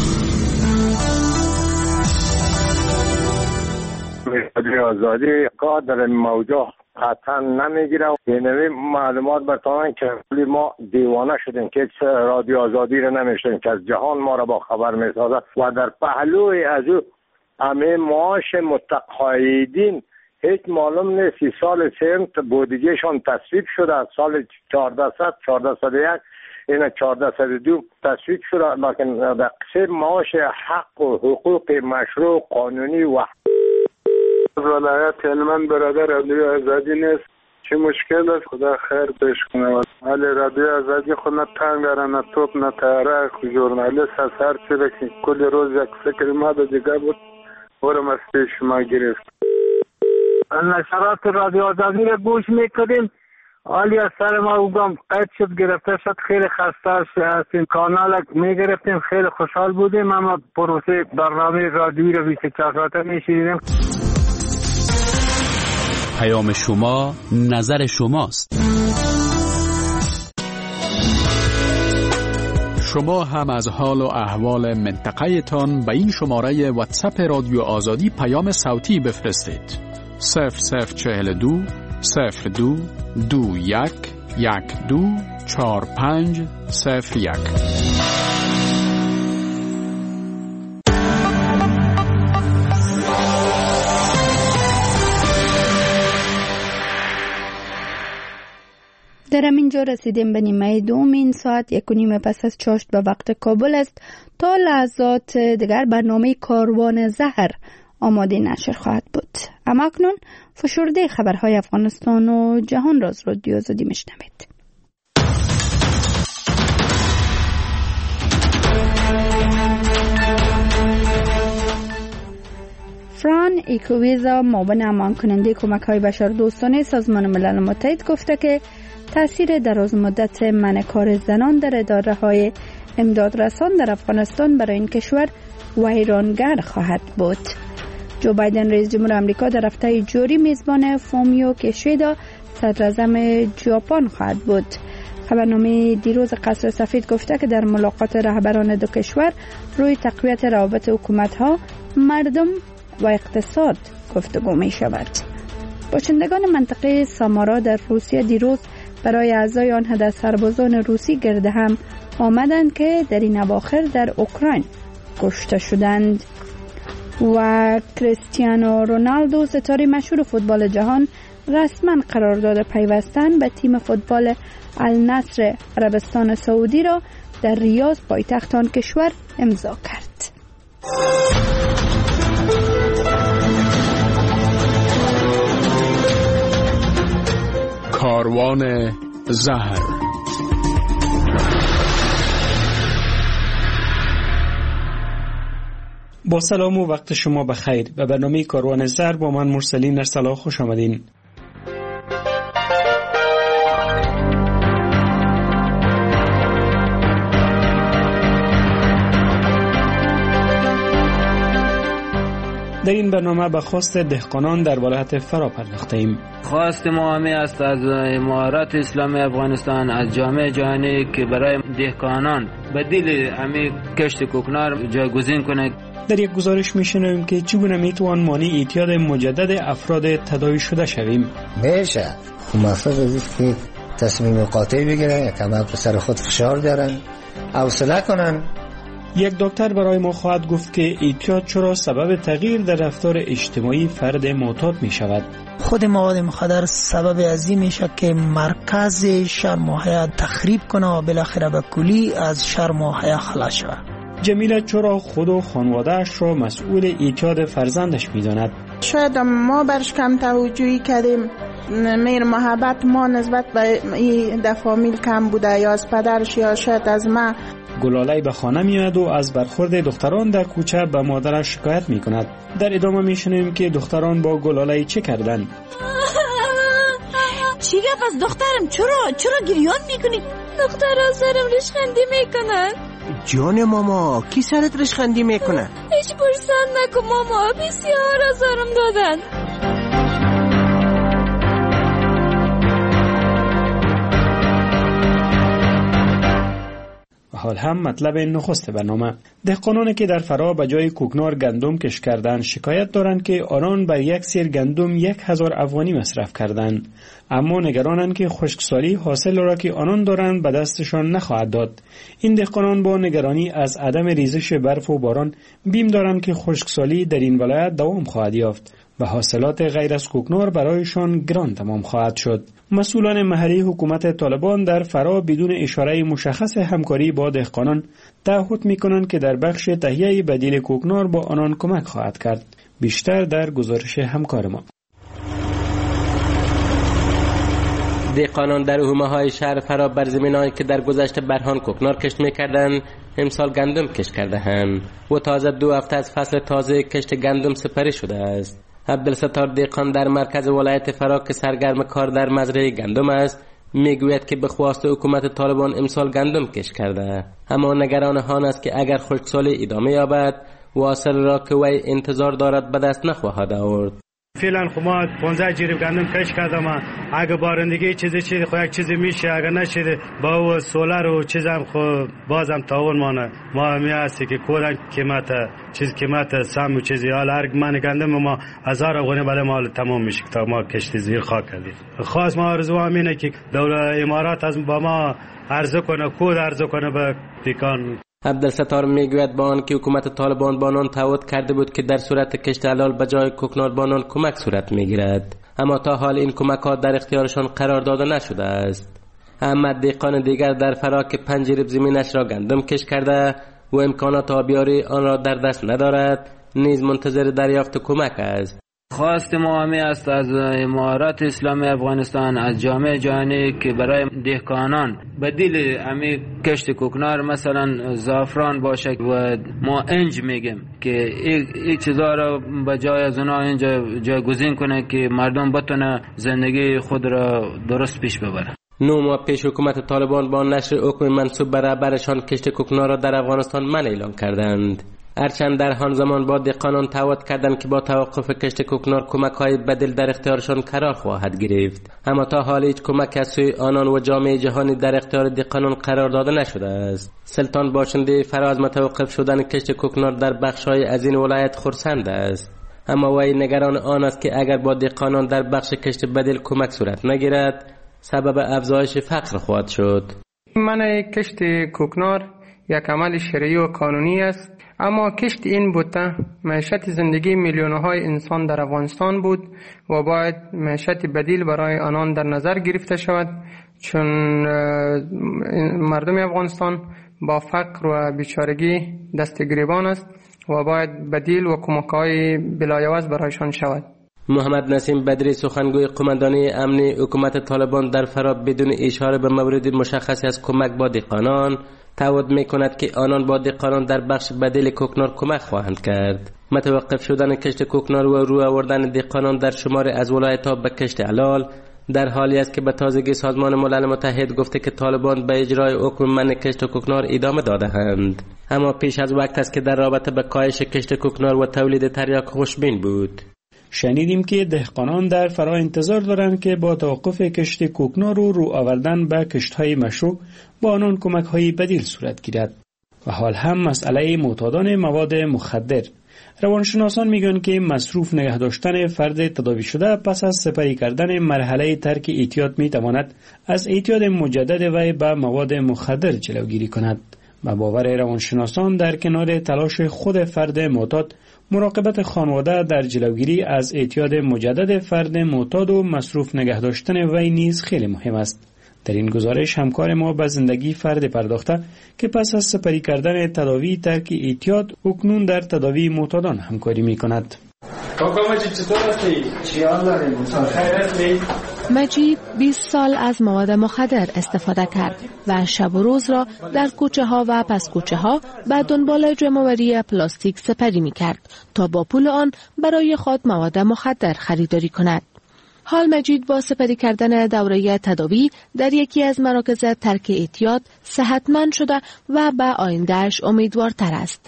رادیو آزادی قادر موضوع قطعا نمیگیره. یعنی معلومات برتانن که ما دیوانه شدیم که رادیو آزادی رو نمیشتیم که از جهان ما را با خبر میسازه و در پهلوی از او همه معاش متقاعدین هیچ معلوم نیست. سال سیم بودجهشان تصویب شده از سال چهارصد چهارصد و یک این چهارصد و دو تصویب شده، لیکن در قسم معاش حق و حقوق مشروع قانونی و ولایت هلمند برادر رادیو آزادی نیست. چه مشکل است؟ خدا خیر پیش کنه. ولی رادیو آزادی خود نه تنگره نه توپ نه تیاره. ژورنالیست از هر چی که کل روز یک فکر ما ده دیگه بود ورم از پیش ما گرفت. نشرات رادیو آزادی را گوش میکنیم حالی از سر ما اوگم قید شد گرفته شد، خیلی خسته هستیم. کانال میگرفتیم، خیلی خوشحال بودیم، اما پروسه برنامه رادیویی رو بیست و چهار ساعته میشیدیم. پیام شما، نظر شماست. شما هم از حال و احوال منطقه تان به این شماره واتساپ رادیو آزادی پیام صوتی بفرستید. صفر صفر چهل دو صفر دو دو یک یک دو چهار پنج صفر یک. در همینجا رسیدیم به نیمه دوم این ساعت، یک و نیم پس از چاشت به وقت کابل است. تا لحظات دیگر برنامه کاروان زهر آماده نشر خواهد بود. اما اکنون فشرده خبرهای افغانستان و جهان را از رادیو آزادی میشنوید. فران ایکوویزا، معاون امان کننده کمک های بشردوستانه سازمان ملل متحد، گفته که تأثیر دراز مدت منع کار زنان در اداره های امدادرسان در افغانستان برای این کشور ویرانگر خواهد بود. جو بایدن رئیس جمهور آمریکا در هفته جاری میزبان فومیو کیشیدا صدر اعظم ژاپن خواهد بود. خبرنامه دیروز قصر سفید گفته که در ملاقات رهبران دو کشور روی تقویت روابط حکومت‌ها، مردم و اقتصاد گفتگو می شود. باشندگان منطقه سامارا در روسیه دیروز برای اعضای آنها در سربازان روسی گرد هم آمدند که در این اواخر در اوکراین کشته شدند. و کریستیانو رونالدو، ستاره مشهور فوتبال جهان، رسما قرارداد پیوستن به تیم فوتبال النصر عربستان سعودی را در ریاض پایتخت آن کشور امضا کرد. کاروان زهر. با سلام و وقت شما بخیر. به برنامه کاروان زهر با من مرسلین ارسلا خوش آمدین. در این برنامه به خواست دهقانان در ولایت فرا پرداخته ایم. خواست ما همی است از امارات اسلامی افغانستان، از جامعه جهانی که برای دهقانان بدیل همی کشت کوکنار جایگزین کنه. در یک گزارش میشنویم که چگونه میتوان مانع اعتیاد مجدد افراد تداوی شده شویم. میشه مفروض است که تصمیم قاطع بگیرن، کم بر سر خود فشار بیارن، حوصله کنن. یک دکتر برای ما خواهد گفت که اعتیاد چرا سبب تغییر در رفتار اجتماعی فرد معتاد می شود. خود مواد مخدر سبب ازی میشه که مرکز شرم و حیا تخریب کنه و بالاخره به کلی از شرم و حیا خلاص شود. جمیله چرا خود و خانواده‌اش را مسئول اعتیاد فرزندش می‌داند؟ شاید ما برش کم توجهی کردیم، میر محبت ما نسبت به این در فامیل کم بوده، یا از پدرش یا شاید از ما. گلاله به خانه میاد و از برخورد دختران در کوچه به مادرش شکایت میکند. در ادامه میشنویم که دختران با گلاله چه کردند. چی گفت از دخترم؟ چرا چرا گریان میکنی؟ دخترها سرم ریشخندی میکنن. جان ماما، کی سرت ریشخندی میکنه؟ هیچ پرسان نکن ماما، بسیار آزارم دادن. حال هم مطلب نخست برنامه. دهقانانی که در فرا به جای کوکنار گندم کش کردند شکایت دارند که آنان بر یک سیر گندم یک هزار افغانی مصرف کردند، اما نگرانند که خشکسالی حاصل را که آنان دارند به دستشان نخواهد داد. این دهقانان با نگرانی از عدم ریزش برف و باران بیم دارند که خشکسالی در این ولایت دوام خواهد یافت و حاصلات غیر از کوکنار برایشان گران تمام خواهد شد. مسئولان محلی حکومت طالبان در فرا بدون اشاره مشخص همکاری با دهقانان تعهد می‌کنند که در بخش تهیه بدیل کوکنار با آنان کمک خواهد کرد. بیشتر در گزارش همکار ما. دهقانان در حومه‌های شهر فرا بر زمینایی که در گذشته برهان کوکنار کشت می‌کردند امسال گندم کشت کرده‌اند و تازه دو هفته از فصل تازه کشت گندم سپری شده است. عبدالستار دهقان در مرکز ولایت فرا که سرگرم کار در مزرعه گندم است میگوید که به خواست حکومت طالبان امسال گندم کش کرده، اما نگران آن است که اگر خشکسالی ادامه یابد واصل را که وی انتظار دارد به دست نخواهد آورد. فعلا خب ما پانزده جریب گندم کش کردم، اگه بارندگی چیزی چیزی خو یک چیزی میشه، اگه نشده با سولار و چیزام خو بازم تاون مانه ما میاستی که کلا قیمت چیز قیمت سم و چیزی حال هر من گندم ما هزار افغانی بالا مال تمام میشه تا ما کشتی زیر خاک کردیم. خاص ما آرزو همینه که دولت امارات از با ما عرضه کنه، کود عرضه کنه به پیکان. عبدالستار میگوید با آن که حکومت طالبان با آنان تعهد کرده بود که در صورت کشت حلال به جای کوکنار با آنان کمک صورت میگیرد، اما تا حال این کمک ها در اختیارشان قرار داده نشده است. احمد دیقان دیگر در فرا که پنج جریب زمینش را گندم کش کرده و امکانات آبیاری آن را در دست ندارد، نیز منتظر دریافت کمک است. خواست ما همی است از امارات اسلامی افغانستان، از جامعه جهانی که برای دهقانان بدیل امی کشت کوکنار مثلا زعفران باشه و ما انج میگیم که این چیزا را به جای از اونا اینجا جایگزین کنه که مردم بتونه زندگی خود را درست پیش ببره. نو ماه پیش حکومت طالبان با نشر حکم منصوب بر رهبرشان کشت کوکنار را در افغانستان منع اعلان کردند. هرچند در آن زمان با دهقانان تعهد کردند که با توقف کشت کوکنار کمک‌های بدیل در اختیارشان قرار خواهد گرفت، اما تا حال هیچ کمک از سوی آنان و جامعه جهانی در اختیار دهقانان قرار داده نشده است. سلطان باشنده فرا از متوقف شدن کشت کوکنار در بخش‌های از این ولایت خرسند است، اما وی نگران آن است که اگر با دهقانان در بخش کشت بدیل کمک صورت نگیرد سبب افزایش فقر خواهد شد. منع کشت کوکنار یک عمل شرعی و قانونی است، اما کشت این بوته معیشت زندگی میلیون‌های انسان در افغانستان بود و باید معیشت بدیل برای آنان در نظر گرفته شود، چون مردم افغانستان با فقر و بیچارگی دست گریبان است و باید بدیل و کمک‌های بلایوز برایشان شود. محمد نسیم بدری سخنگوی قماندانی امنی حکومت طالبان در فرا بدون اشاره به مورد مشخصی از کمک با دهقانان تعهد می‌کند که آنان با دهقانان در بخش بدیل کوکنار کمک خواهند کرد. متوقف شدن کشت کوکنار و رو آوردن دهقانان در شمار از ولایت‌ها به کشت حلال در حالی است که به تازگی سازمان ملل متحد گفته که طالبان به اجرای حکم منع کشت کوکنار ادامه داده‌اند، اما پیش از وقت است که در رابطه به کاهش کشت کوکنار و تولید تریاک خوشبین بود. شنیدیم که دهقانان در فرا انتظار دارند که با توقف کشت کوکنار و رو آوردن به کشت‌های مشروع با آنان کمک‌های بدیل صورت گیرد. و حال هم مسئله معتادان مواد مخدر. روانشناسان میگن که مصروف نگه داشتن فرد تداوی شده پس از سپری کردن مرحله ترک اعتیاد میتواند از اعتیاد مجدد وی به مواد مخدر جلوگیری کند. و باور روانشناسان در کنار تلاش خود فرد معتاد، مراقبت خانواده در جلوگیری از اعتیاد مجدد فرد معتاد و مصروف نگه داشتن وی نیز خیلی مهم است. در این گزارش همکار ما به زندگی فرد پرداخته که پس از سپری کردن تداوی ترک اعتیاد اکنون در تداوی معتادان همکاری می کند. مجید بیست سال از مواد مخدر استفاده کرد و شب و روز را در کوچه ها و پس کوچه ها به دنبال جمع‌آوری پلاستیک سپری می کرد تا با پول آن برای خود مواد مخدر خریداری کند. حال مجید با سپری کردن دوره تداوی در یکی از مراکز ترک اعتیاد صحتمند شده و به آیندهش امیدوارتر است.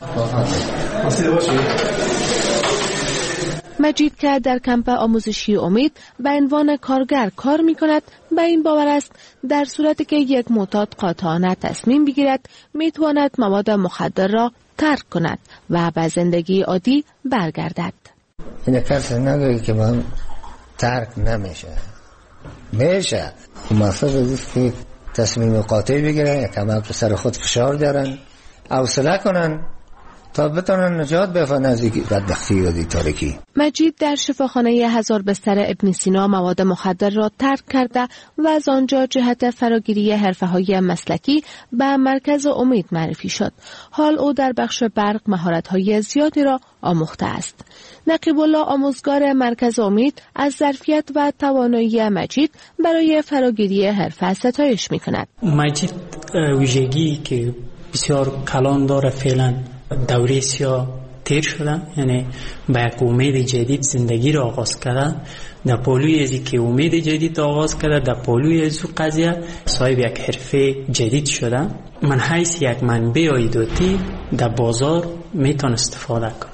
مجید که در کمپ آموزشی امید به عنوان کارگر کار می کند، به این باور است در صورتی که یک معتاد قاطعانه تصمیم بگیرد می تواند مواد مخدر را ترک کند و به زندگی عادی برگردد. این کسی نداری که من ترک نمیشه میشه موفق است که تصمیم قاطع بگیرن، یک کمک به سر خود فشار دارن، حوصله کنن تا بتونن نجات بفن از بدبختی و تاریکی. مجید در شفاخانه هزار بستر ابن سینا مواد مخدر را ترک کرده و از آنجا جهت فراگیری حرفه‌های مسلکی به مرکز امید معرفی شد. حال او در بخش برق مهارت‌های زیادی را آموخته است. نقیب الله آموزگار مرکز امید از ظرفیت و توانایی مجید برای فراگیری حرفه ستایش می‌کند. مجید ویژگی که بسیار کلان داره، فعلا دوره سیاه تیر شدم، یعنی با یک امید جدید زندگی را آغاز کردم. در پالوی ازی که امید جدید آغاز کرده، در پالوی ازو قضیه صاحب یک حرفه جدید شدم. من حیث یک منبع عایداتی در بازار میتونم استفاده کنم.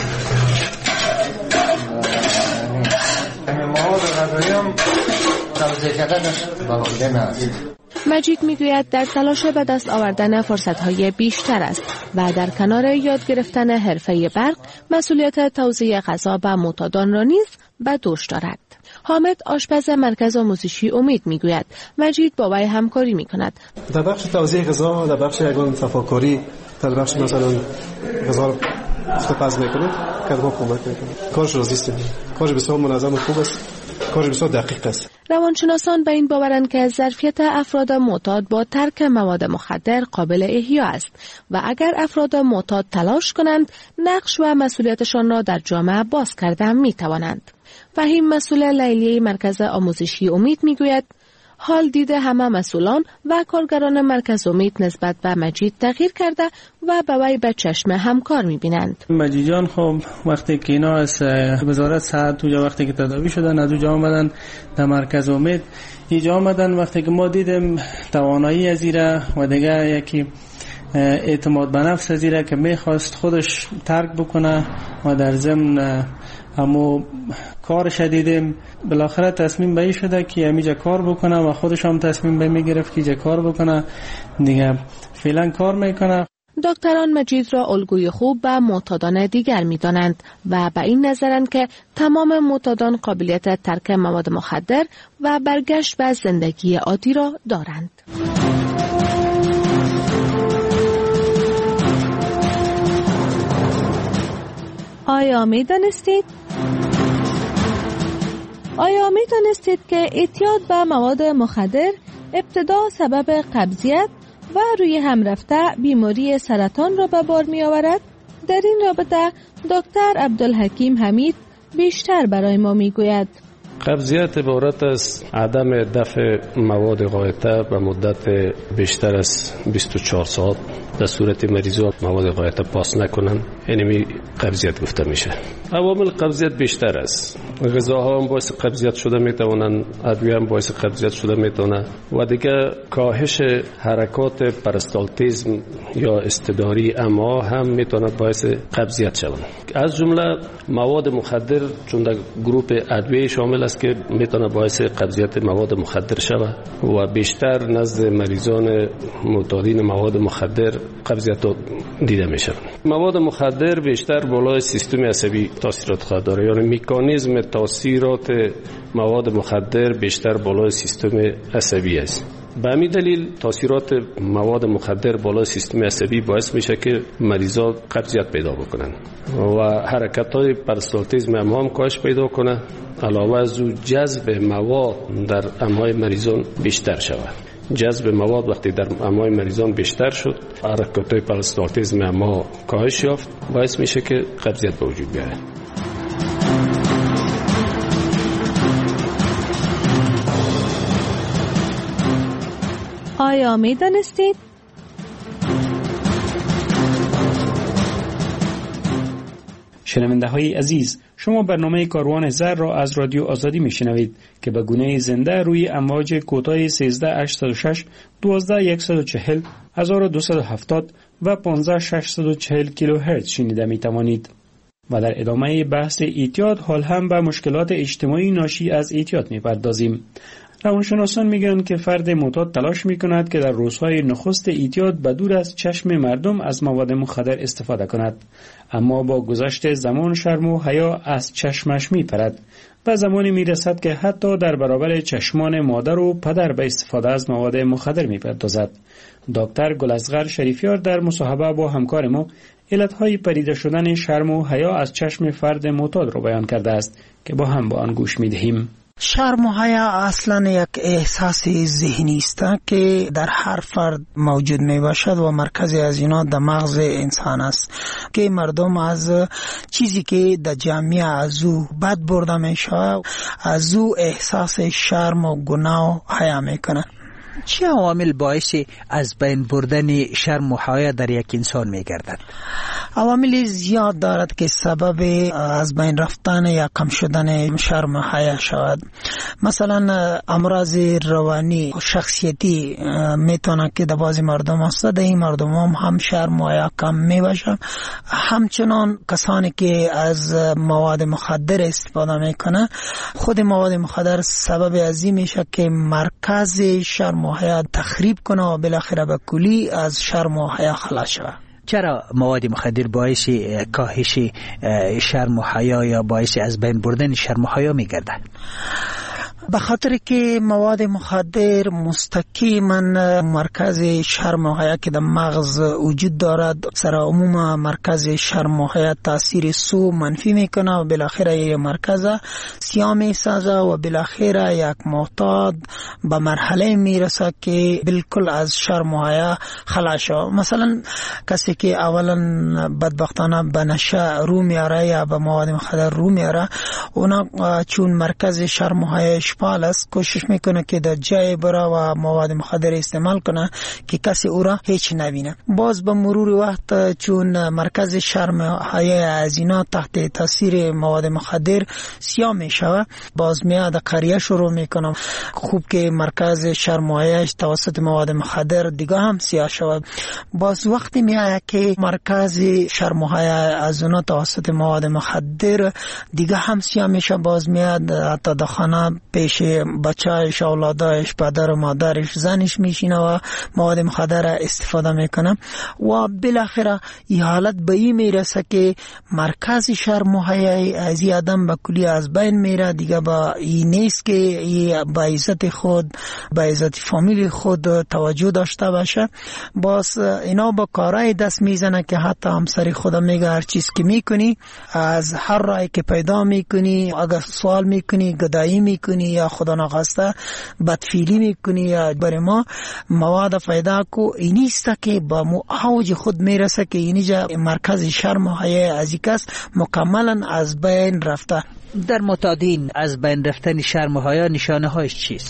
مجید میگوید در تلاش به دست آوردن فرصت‌های بیشتر است و در کنار یاد گرفتن حرفه برق، مسئولیت توزیع غذا به معتادان را نیز به دوش دارد. حامد آشپز مرکز آموزشی امید میگوید مجید با وی همکاری میکند. در بخش توزیع غذا، در بخش یگان صفاکاری، در بخش مثلا غذا رو پز میکنه، کدوم کمک میکنه. کارش رو زیستیم. کارش بسیار منظم و خوب است. کارش بسیار دقیق است. روانشناسان به این باورند که ظرفیت افراد معتاد با ترک مواد مخدر قابل احیا است و اگر افراد معتاد تلاش کنند، نقش و مسئولیتشان را در جامعه باز کرده می توانند. فهیم مسئول لیلیه مرکز آموزشی امید میگوید حال دیده همه مسئولان و کارگران مرکز امید نسبت به مجید تغییر کرده و به وی به چشم همکار میبینند. مجید جان خب وقتی که اینا از وزارت صحت توجا وقتی که تداوی شدن از اونجا آمدن در مرکز امید، اینجا آمدن وقتی که ما دیدیم توانایی از ایره و دیگه یکی اعتماد به نفس از ایره که میخواست خودش ترک بکنه و در ضمن اما کارش دیدیم، بالاخره تصمیم به این شده که همیجا کار بکنه و خودش هم تصمیم به میگرفت که اینجا کار بکنه، دیگه فعلا کار میکنه. دکتران مجید را الگوی خوب به معتادان دیگر میدانند و به این نظرند که تمام معتادان قابلیت ترک مواد مخدر و برگشت به زندگی عادی را دارند. آیا می دانستید؟ آیا می دانستید که اعتیاد به مواد مخدر ابتدا سبب قبضیت و روی هم رفته بیماری سرطان را به بار می آورد؟ در این رابطه دکتر عبدالحکیم حمید بیشتر برای ما می گوید. قبضیت عبارت از عدم دفع مواد غایطه به مدت بیشتر از بیست و چهار ساعت در صورت مریضان مواد غایطه پاس نکنن، اینمی قبضیت گفته میشه. عوامل قبضیت بیشتر است. غذاها هم باعث قبضیت شده میتونن، ادویه هم باعث قبضیت شده میتونه و دیگه کاهش حرکات پرستالتیزم یا استداری اما هم میتونه باعث قبضیت شود. از جمله مواد مخدر چون در گروه ادویه شامل است که میتونه باعث قبضیت مواد مخدر شود و بیشتر نزد مریضان معتادین مواد مخدر قبضیت دیده میشه. مواد مخدر بیشتر بالای سیستم عصبی تاثیرات خواهد داره، یعنی مکانیزم تاثیرات مواد مخدر بیشتر بالای سیستم عصبی است. به همین دلیل تاثیرات مواد مخدر بالای سیستم عصبی باعث میشه که مریضا قبضیت پیدا بکنن و حرکت‌های پرستالتیزم هم هم کاهش پیدا کنه. علاوه از او جذب مواد در امعای مریضان بیشتر شود. جذب مواد وقتی در امعای مریضان بیشتر شد، حرکت‌های پرستالتیزم هم کاهش یافت، باعث میشه که قبضیت به وجود بیاره. آیا می دانستید؟ شنونده های عزیز، شما برنامه کاروان زر را از رادیو آزادی می شنوید که به گونه زنده روی امواج کوتاه سیزده هشتصد و شش، دوازده صد و چهل، هزار و دویست و هفتاد و پانزده ششصد و چهل کیلوهرتز شنیده می توانید. و در ادامه بحث اعتیاد حال هم به مشکلات اجتماعی ناشی از اعتیاد می پردازیم. روانشناسان میگن که فرد معتاد تلاش میکند که در روزهای نخست اعتیاد به دور از چشم مردم از مواد مخدر استفاده کند، اما با گذشت زمان شرم و حیا از چشمش میپرد و زمانی میرسد که حتی در برابر چشمان مادر و پدر به استفاده از مواد مخدر میپردازد. دکتر گلازغر شریفیار در مصاحبه با همکار ما علتهای پریده شدن شرم و حیا از چشم فرد معتاد را بیان کرده است که با هم با آن گوش میدهیم. شرم و حیا اصلا یک احساس ذهنی است که در هر فرد موجود می باشد و مرکزی از اینا در مغز انسان است که مردم از چیزی که در جامعه از او بد برده می شود از او احساس شرم و گناه و حیا می کنند. چه عوامل باعث از بین بردن شرم و حیا در یک انسان میگردد؟ عوامل زیاد دارد که سبب از بین رفتن یا کم شدن شرم و حیا شود. مثلا امراض روانی و شخصیتی میتونه که در بعضی مردم است، در این مردم هم, هم شرم و حیا کم میباشه. همچنان کسانی که از مواد مخدر استفاده میکنه، خود مواد مخدر سبب ازی میشه که مرکز شرم و حیا تخریب کنه و بالاخره به کلی از شرم و حیا خلاص شود. چرا مواد مخدر باعث کاهش شرم و حیا یا باعث از بین بردن شرم و حیا میگرده؟ به خاطر که مواد مخدر مستقیما مرکز شرم و حیا که در مغز وجود دارد، سر عموم مرکز شرم و حیا تاثیر سو منفی میکنه و بالاخره یک مرکز سیاه میسازه و بالاخره یک معتاد به مرحله میرسه که بالکل از شرم و حیا خلاص شود. مثلا کسی که اولا بدبختانه به نشه رو میاره یا به مواد مخدر رو میاره، اونا چون مرکز شرم و حیا پال است، کوشش میکنه که در جای برا و مواد مخدر استعمال کنه که کسی او را هیچ نبینه. باز به مرور وقت چون مرکز شرم و حیا از اینا تحت تاثیر مواد مخدر سیاه میشه، باز میاد قریه شروع میکنه. خوب که مرکز شرم و حیا توسط مواد مخدر دیگه هم سیاه شود. باز وقتی میاد که مرکز شرم و حیا از اونا توسط مواد مخدر دیگه هم سیاه میشه، باز میاد حتی در خانه پیش بچه‌اش، اولادش، پدر و مادرش، زنش میشینه و مواد مخدر استفاده میکنه و بالاخره این حالت به این میرسه که مرکز شرم و حیا از این آدم به کلی از بین میره. دیگه با این نیست که با عزت خود، با عزت فامیل خود توجه داشته باشه. باز اینا با کارهای دست میزنه که حتی همسر خودم میگه هر چیز که میکنی، از هر رای که پیدا میکنی، اگر سوال میکنی، گدایی میکنی یا خدا نخواسته بدفیلی میکنی یا برای ما مواد پیدا کو، اینیست که با مو اوج خود میرسه که اینجا مرکز شرم و حیا از این کس مکملا از بین رفته. در معتادین از بین رفتن شرم و حیا نشانه هایش چیست؟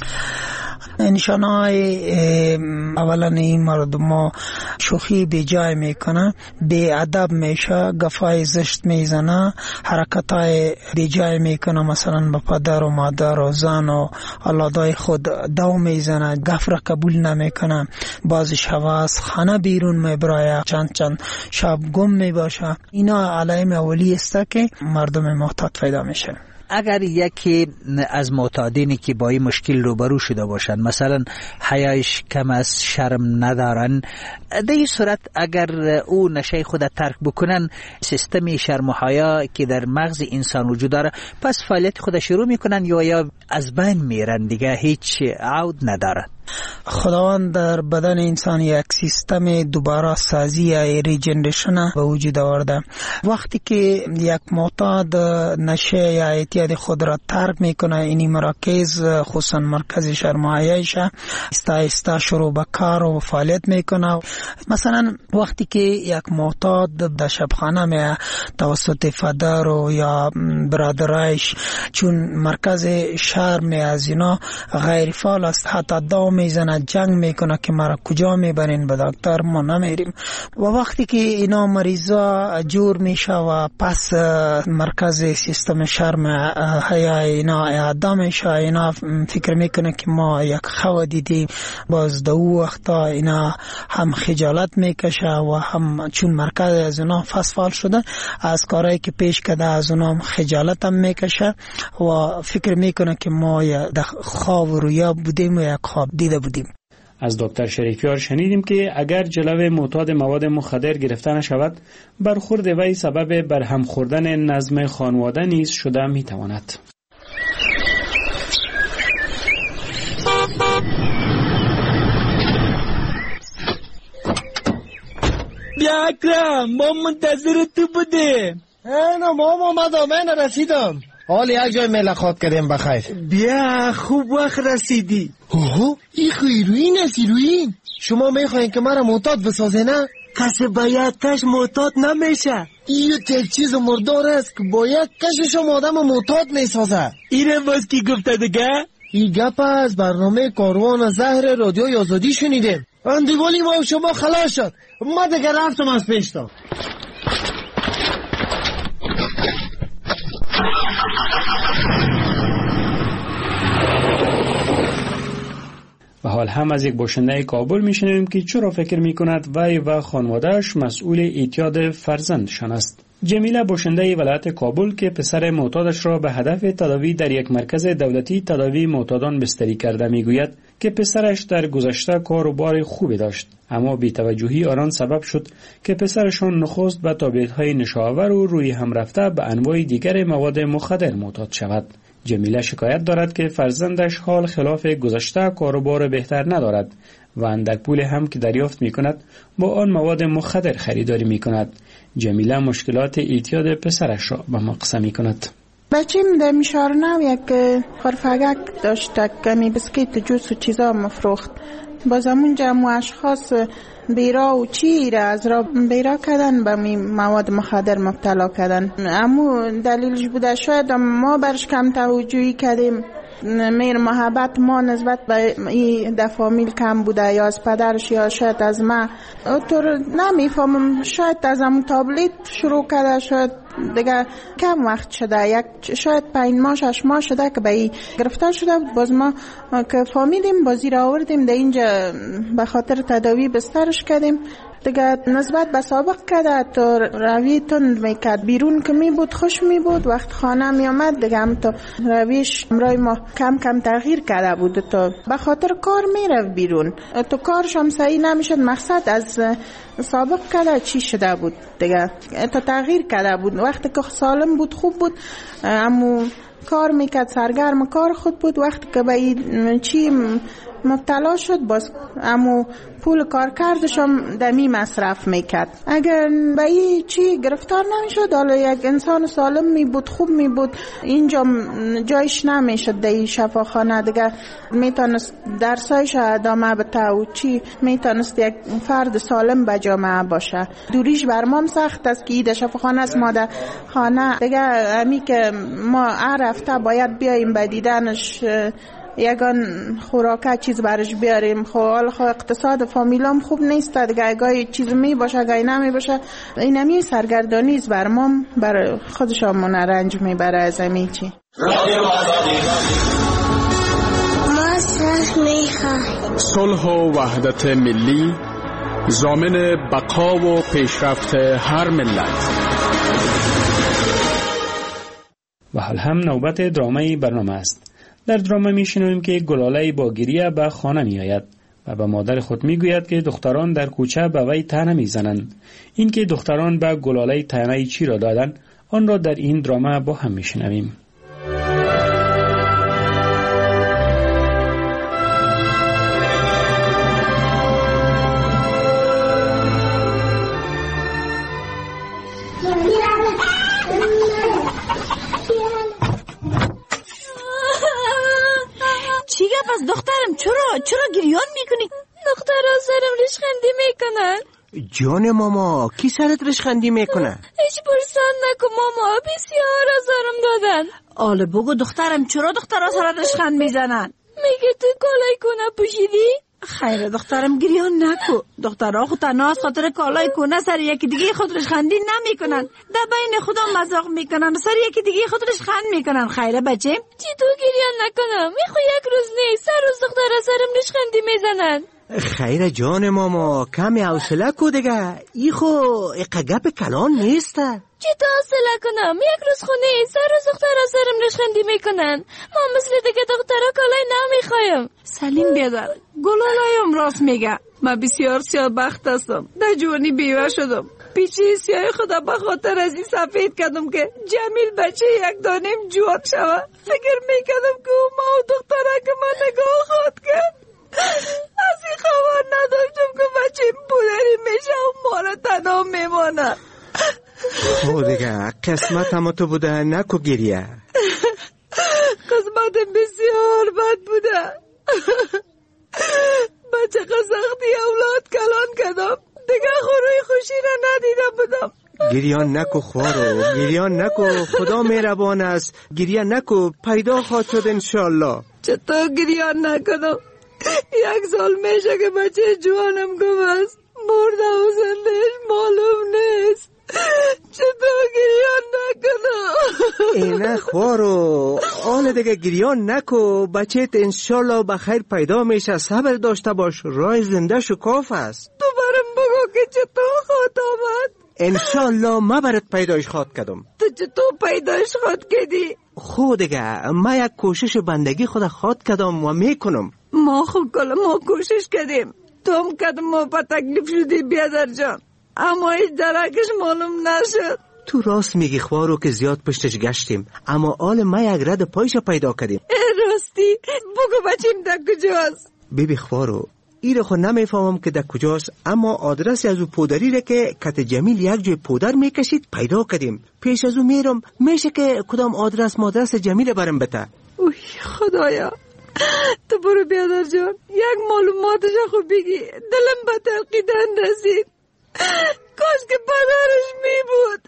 نشانه های اولا این مردم شوخی بی جای میکنه، بی ادب میشه، گفای زشت میزنه، حرکت های بی جای میکنه، مثلا با پدر و مادر و زن و اولادای خود دو میزنه، گف را قبول نمیکنه، بازش حواس خانه بیرون میبرایه، چند چند شب گم میباشه. اینا علائم اولی است که مردم معتاد پیدا میشه. اگر یکی از معتادینی که با این مشکل روبرو شده باشند، مثلا حیایش کم از شرم ندارن، در این صورت اگر او نشه خود ترک بکنن، سیستم شرم و حیا که در مغز انسان وجود داره پس فعالیت خود شروع میکنن یا یا از بین میرن، دیگه هیچ عود نداره. خداوند در بدن انسان یک سیستم دوباره سازی یا ریجنریشن به وجود آورده. وقتی که یک معتاد نشه یا اعتیاد خود را ترک میکنه، اینی مراکز خصوصا مرکز شرم و حیاش استا استا شروع به کار و فعالیت میکنه. مثلا وقتی که یک معتاد در شبخانه می توسط پدر و یا برادرایش، چون مرکز شرم از اینا غیر فعال است، حتی دو میزنه، جنگ میکنه که مرا کجا میبرین، به دکتر ما نمیریم. و وقتی که اینا مریضا جور میشه و پس مرکز سیستم شرم حیا اینا اعاده میشه، اینا فکر میکنه که ما یک خو دیدیم، باز دو وقتا اینا هم خجالت میکشه و هم چون مرکز از اینا فسفال شده، از کارهایی که پیش کرده از اونا هم خجالت هم میکشه و فکر میکنه که ما در خواب و رویا بودیم و یک خواب دیده بودیم. از دکتر شریفیار شنیدیم که اگر جلو معتاد مواد مخدر گرفته نشود، برخورد وی سبب برهم خوردن نظم خانواده نیز شده میتواند. بیا اکرم، ما منتظر تو بودیم. اینا ما اومدم، من رسیدم. حال یک جای ملاقات کردیم بخیر. بیا خوب وقت رسیدی. اوه این خیروین است. هیروین شما میخواین که مرا معتاد بسازه نه؟ کسی باید کش معتاد نمیشه. این یک چیز مردار است که باید کشش آدم معتاد میسازه. اینه باز کی گفته دیگه؟ این گپ از برنامه کاروان زهر رادیو آزادی شنیدیم. اندیوالی ما و شما خلاص شد. ما دیگه رفتم از پیشتا. و حال هم از یک باشنده کابل میشنویم که چرا فکر میکند وی و خانوادهش مسئول اعتیاد فرزندشان است. جمیله باشنده ولایت کابل که پسر معتادش را به هدف تداوی در یک مرکز دولتی تداوی معتادان بستری کرده میگوید که پسرش در گذشته کار و بار خوبی داشت، اما بی‌توجهی آن سبب شد که پسرشان نخست به تابلت‌های نشاور و روی هم رفته به انواع دیگر مواد مخدر معتاد شود. جمیله شکایت دارد که فرزندش حال خلاف گذشته کار و بار بهتر ندارد و اندک پول هم که دریافت می کند با آن مواد مخدر خریداری می کند. جمیله مشکلات اعتیاد پسرش را به ما قصه می کند. بچیم در میشارنو یک خرفگک داشت، کمی بسکیت جوس و چیزا مفروخت. باز همونجا مو اشخاص بیرا و چی را از را بیرا کردن به می مواد مخدر مبتلا کردن. اما دلیلش بوده شاید ما برش کم توجهی کردیم، میر محبت ما نسبت به این در فامیل کم بوده، یا از پدرش یا شاید از ما. اونطور نمیفهمم، شاید از همون تابلت شروع کرده، شاید دیگه کم وقت شده، یک شاید پنج ماه شش ماه شده که به این گرفتار شده بود. باز ما که فهمیدیم بازی را آوردیم در اینجا به خاطر تداوی بسترش کردیم. دیگه نسبت به سابق کرده تو روی تند میکرد، بیرون که می بود خوش می بود، وقت خانه می آمد دیگه هم تو رویش امرای ما کم کم تغییر کرده بود. تو به خاطر کار می رفت بیرون، تو کارش هم صحیح نمیشد. مقصد از سابق کرده چی شده بود دیگه، تو تغییر کرده بود. وقتی که سالم بود خوب بود، اما کار میکرد، سرگرم کار خود بود. وقتی که به چی مبتلا شد باز امو پول کار کردش هم دمی مصرف میکرد. اگر به این چی گرفتار نمیشد، حالا یک انسان سالم می بود، خوب می بود، اینجا جایش نمیشد در این شفاخانه دیگه، میتونست درسایش ادامه بده و چی میتونست یک فرد سالم به جامعه باشه. دوریش برمام سخت است که این در شفاخانه است، ما در خانه دیگه امی که ما هر هفته باید بیاییم به دیدنش، یگان خوراکه چیز برش بیاریم. خب حال خب اقتصاد فامیلام خوب نیست دیگه، گاهی چیز می باشه گاهی نمی باشه. این همی سرگردانی است برمام، بر خودشان رنج میبره از همی چی. ما صلح میخواهیم، صلح و وحدت ملی ضامن بقا و پیشرفت هر ملت. و حال هم نوبت درامه برنامه است. در درامه میشنویم که گلاله با گریه به خانه می آید و به مادر خود می گوید که دختران در کوچه به وی طعنه می زنند. این که دختران به گلاله طعنه چی را دادند آن را در این درامه با هم میشنویم. پس دخترم چرا چرا گریان میکنی؟ دخترها سرم ریشخندی میکنن. جان ماما کی سرت ریشخندی میکنه؟ هیچ پرسان نکن ماما، بسیار آزارم دادن. آله بگو دخترم چرا دخترها سرت ریشخند میزنن؟ میگه تو کالای کنه پوشیدی؟ خیره دخترم گریان نکو. دخترها خود تنها از خاطر کالای کنه سر یکی دیگه خود ریشخندی نمیکنن، در بین خدا مذاق میکنن، سر یکی دیگه خود ریشخند میکنن. خیره بچه چی تو گریان نکنم؟ میخوای یک روز نیست سر روز دخترها سرم ریشخندی میزنن. خیره جان ماما کمی حوصله کو دیگه، ای خو اقگپ کلان نیسته. چی تو حوصله کنم؟ یک روز خونه سر روز دخترها سرم ریشخندی میکنن. ما مثل دیگه دخترها کالای نمیخوایم. سلیم بیادر گلالایم راست میگه. من بسیار سیاه بخت هستم، در جوانی بیوه شدم، پیچی سیاه خدا به خاطر از این سفید کردم که جمیل بچه یک دانیم جوان شوه. فکر میکردم که او ما و دختره که من نگاه خود کرد، از این خبر نداشتم که بچه پودری میشه و ما را تنها میمانه. او دیگه قسمت هم تو بوده نکو گریه. قسمت بسیار بد بوده. بچه قسختی اولاد کلان کردم، دیگه خوروی خوشی را ندیده بودم. گریان نکو خوارو، گریان نکو، خدا مهربان است. گریان نکو، پیدا خواهد شد انشالله. چطور گریان نکنم؟ یک سال میشه که بچه جوانم گم است، مرده و زندهش معلوم نیست. چطور گریان نکنم؟ اینه خوارو آن دیگه گریان نکو، بچهت انشالله بخیر پیدا میشه، صبر داشته باش، راه زنده شکاف است. تو برم بگو که چطور خود آمد؟ انشالله ما برات پیدایش خواد کردم. تو چطور پیدایش خواد کردی؟ خود دیگه ما یک کوشش بندگی خود خواد کردم و میکنم. ما خود کلا ما کوشش کردیم، تو هم کردم ما با تکلیف شدی بیادر جان، اما هیچ درکش معلوم نشد. تو راست میگی خوارو که زیاد پشتش گشتیم، اما آل ما یک رد پایش پیدا کردیم. راستی بگو بچیم در کجاست؟ بیبی خوارو ایره خود نمیفهمم که در کجاست، اما آدرسی از او پودری را که کت جمیل یک جای پودر میکشید پیدا کردیم. پیش از او میرم، میشه که کدام آدرس مادرس جمیل برم بته. اوی خدایا، تو برو بیادر جان، یک معلوماتش خوب بگی، دلم به تلقیدن رسید. کاش که پدرش می بود.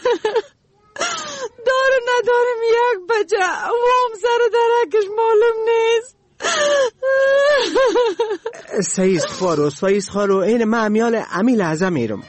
داره ندارم یک بچه و هم سر درکش معلوم نیست. سایست خوارو سایست خوارو این ما امیال امی لحظه میرم.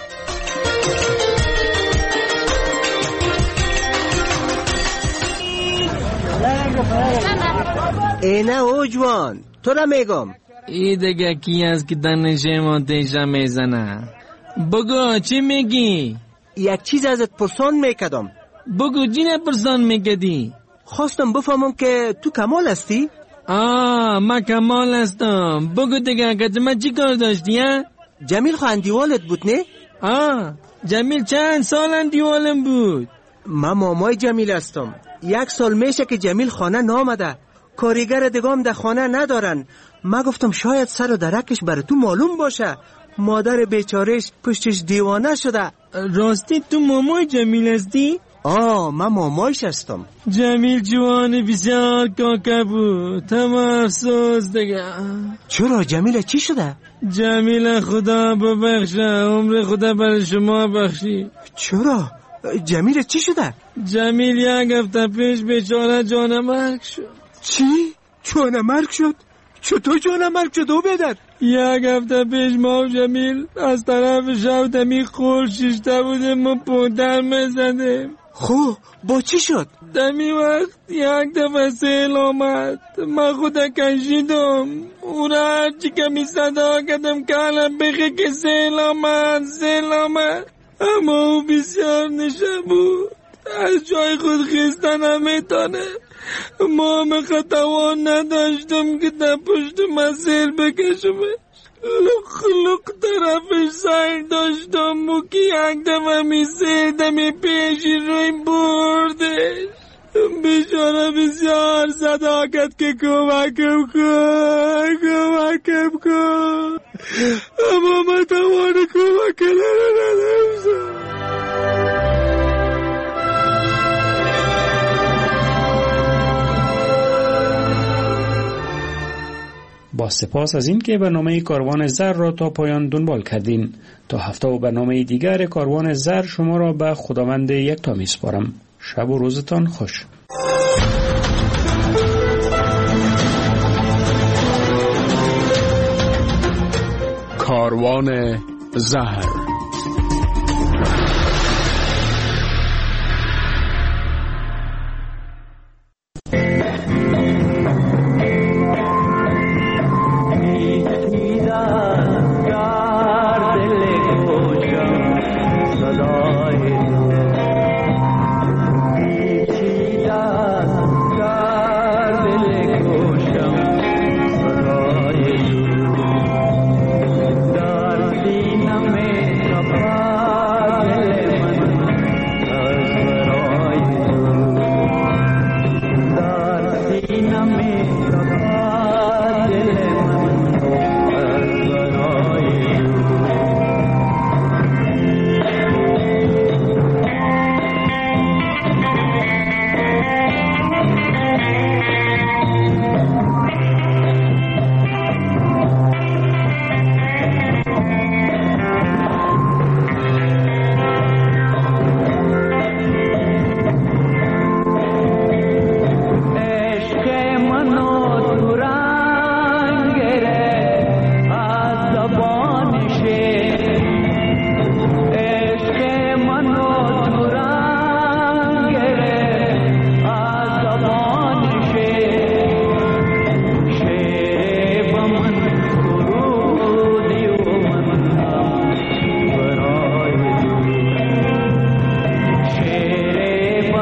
اینه او جوان تو را میگم. ای دیگه کی است که دنشه ما تیشه میزنه؟ بگو چی میگی؟ یک چیز ازت پرسان میکدم. بگو چی پرسان میکدی؟ خواستم بفهمم که تو کمال هستی؟ آه ما کمال هستم. بگو دیگه که من چی کار داشتی ها؟ جمیل خو اندیوالت بود نه؟ آه جمیل چند سال اندیوالم بود؟ من مامای جمیل هستم. یک سال میشه که جمیل خانه نامده، کاریگر دگام در خانه ندارن. ما گفتم شاید سر و درکش برای تو معلوم باشه. مادر بیچارش پشتش دیوانه شده. راستی تو مامای جمیل هستی؟ آه من مامایش هستم. جمیل جوان بسیار کاکا بود، تمام افسوس دیگه. چرا جمیل چی شده؟ جمیل خدا ببخشه، عمر خدا بر شما بخشی. چرا؟ جمیل چی شده؟ جمیل یک هفته پیش بیچاره جانمرگ شد. چی؟ جانمرگ شد؟ چطور جانمرگ شد او بدر؟ یک هفته پیش ما و جمیل از طرف شب دمی خور شیشته بودیم و پودر میزدیم. خب با چی شد؟ دمی وقت یک دفعه سیل آمد، من خودم کشیدم، او را هرچی کمی صدا کردم که الان بخی که سیل آمد سیل آمد، اما او بسیار نشه بود، از جای خود خیستن نمیتانه. ما مخطوان نداشتم که در پشت مسیل بکشمش. لق لق طرفش سر داشتم و که یک دفعه می سیل دمی پیشی روی بردش. بیچاره بسیار صداقت که کمکم کن کمکم کن، اما من توان کمک نداشتم. با سپاس از این که برنامه کاروان زر را تا پایان دنبال کردین. تا هفته و برنامه دیگر کاروان زر شما را به خداوند یکتا میسپارم. شب و روزتان خوش. کاروان زر. में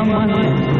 من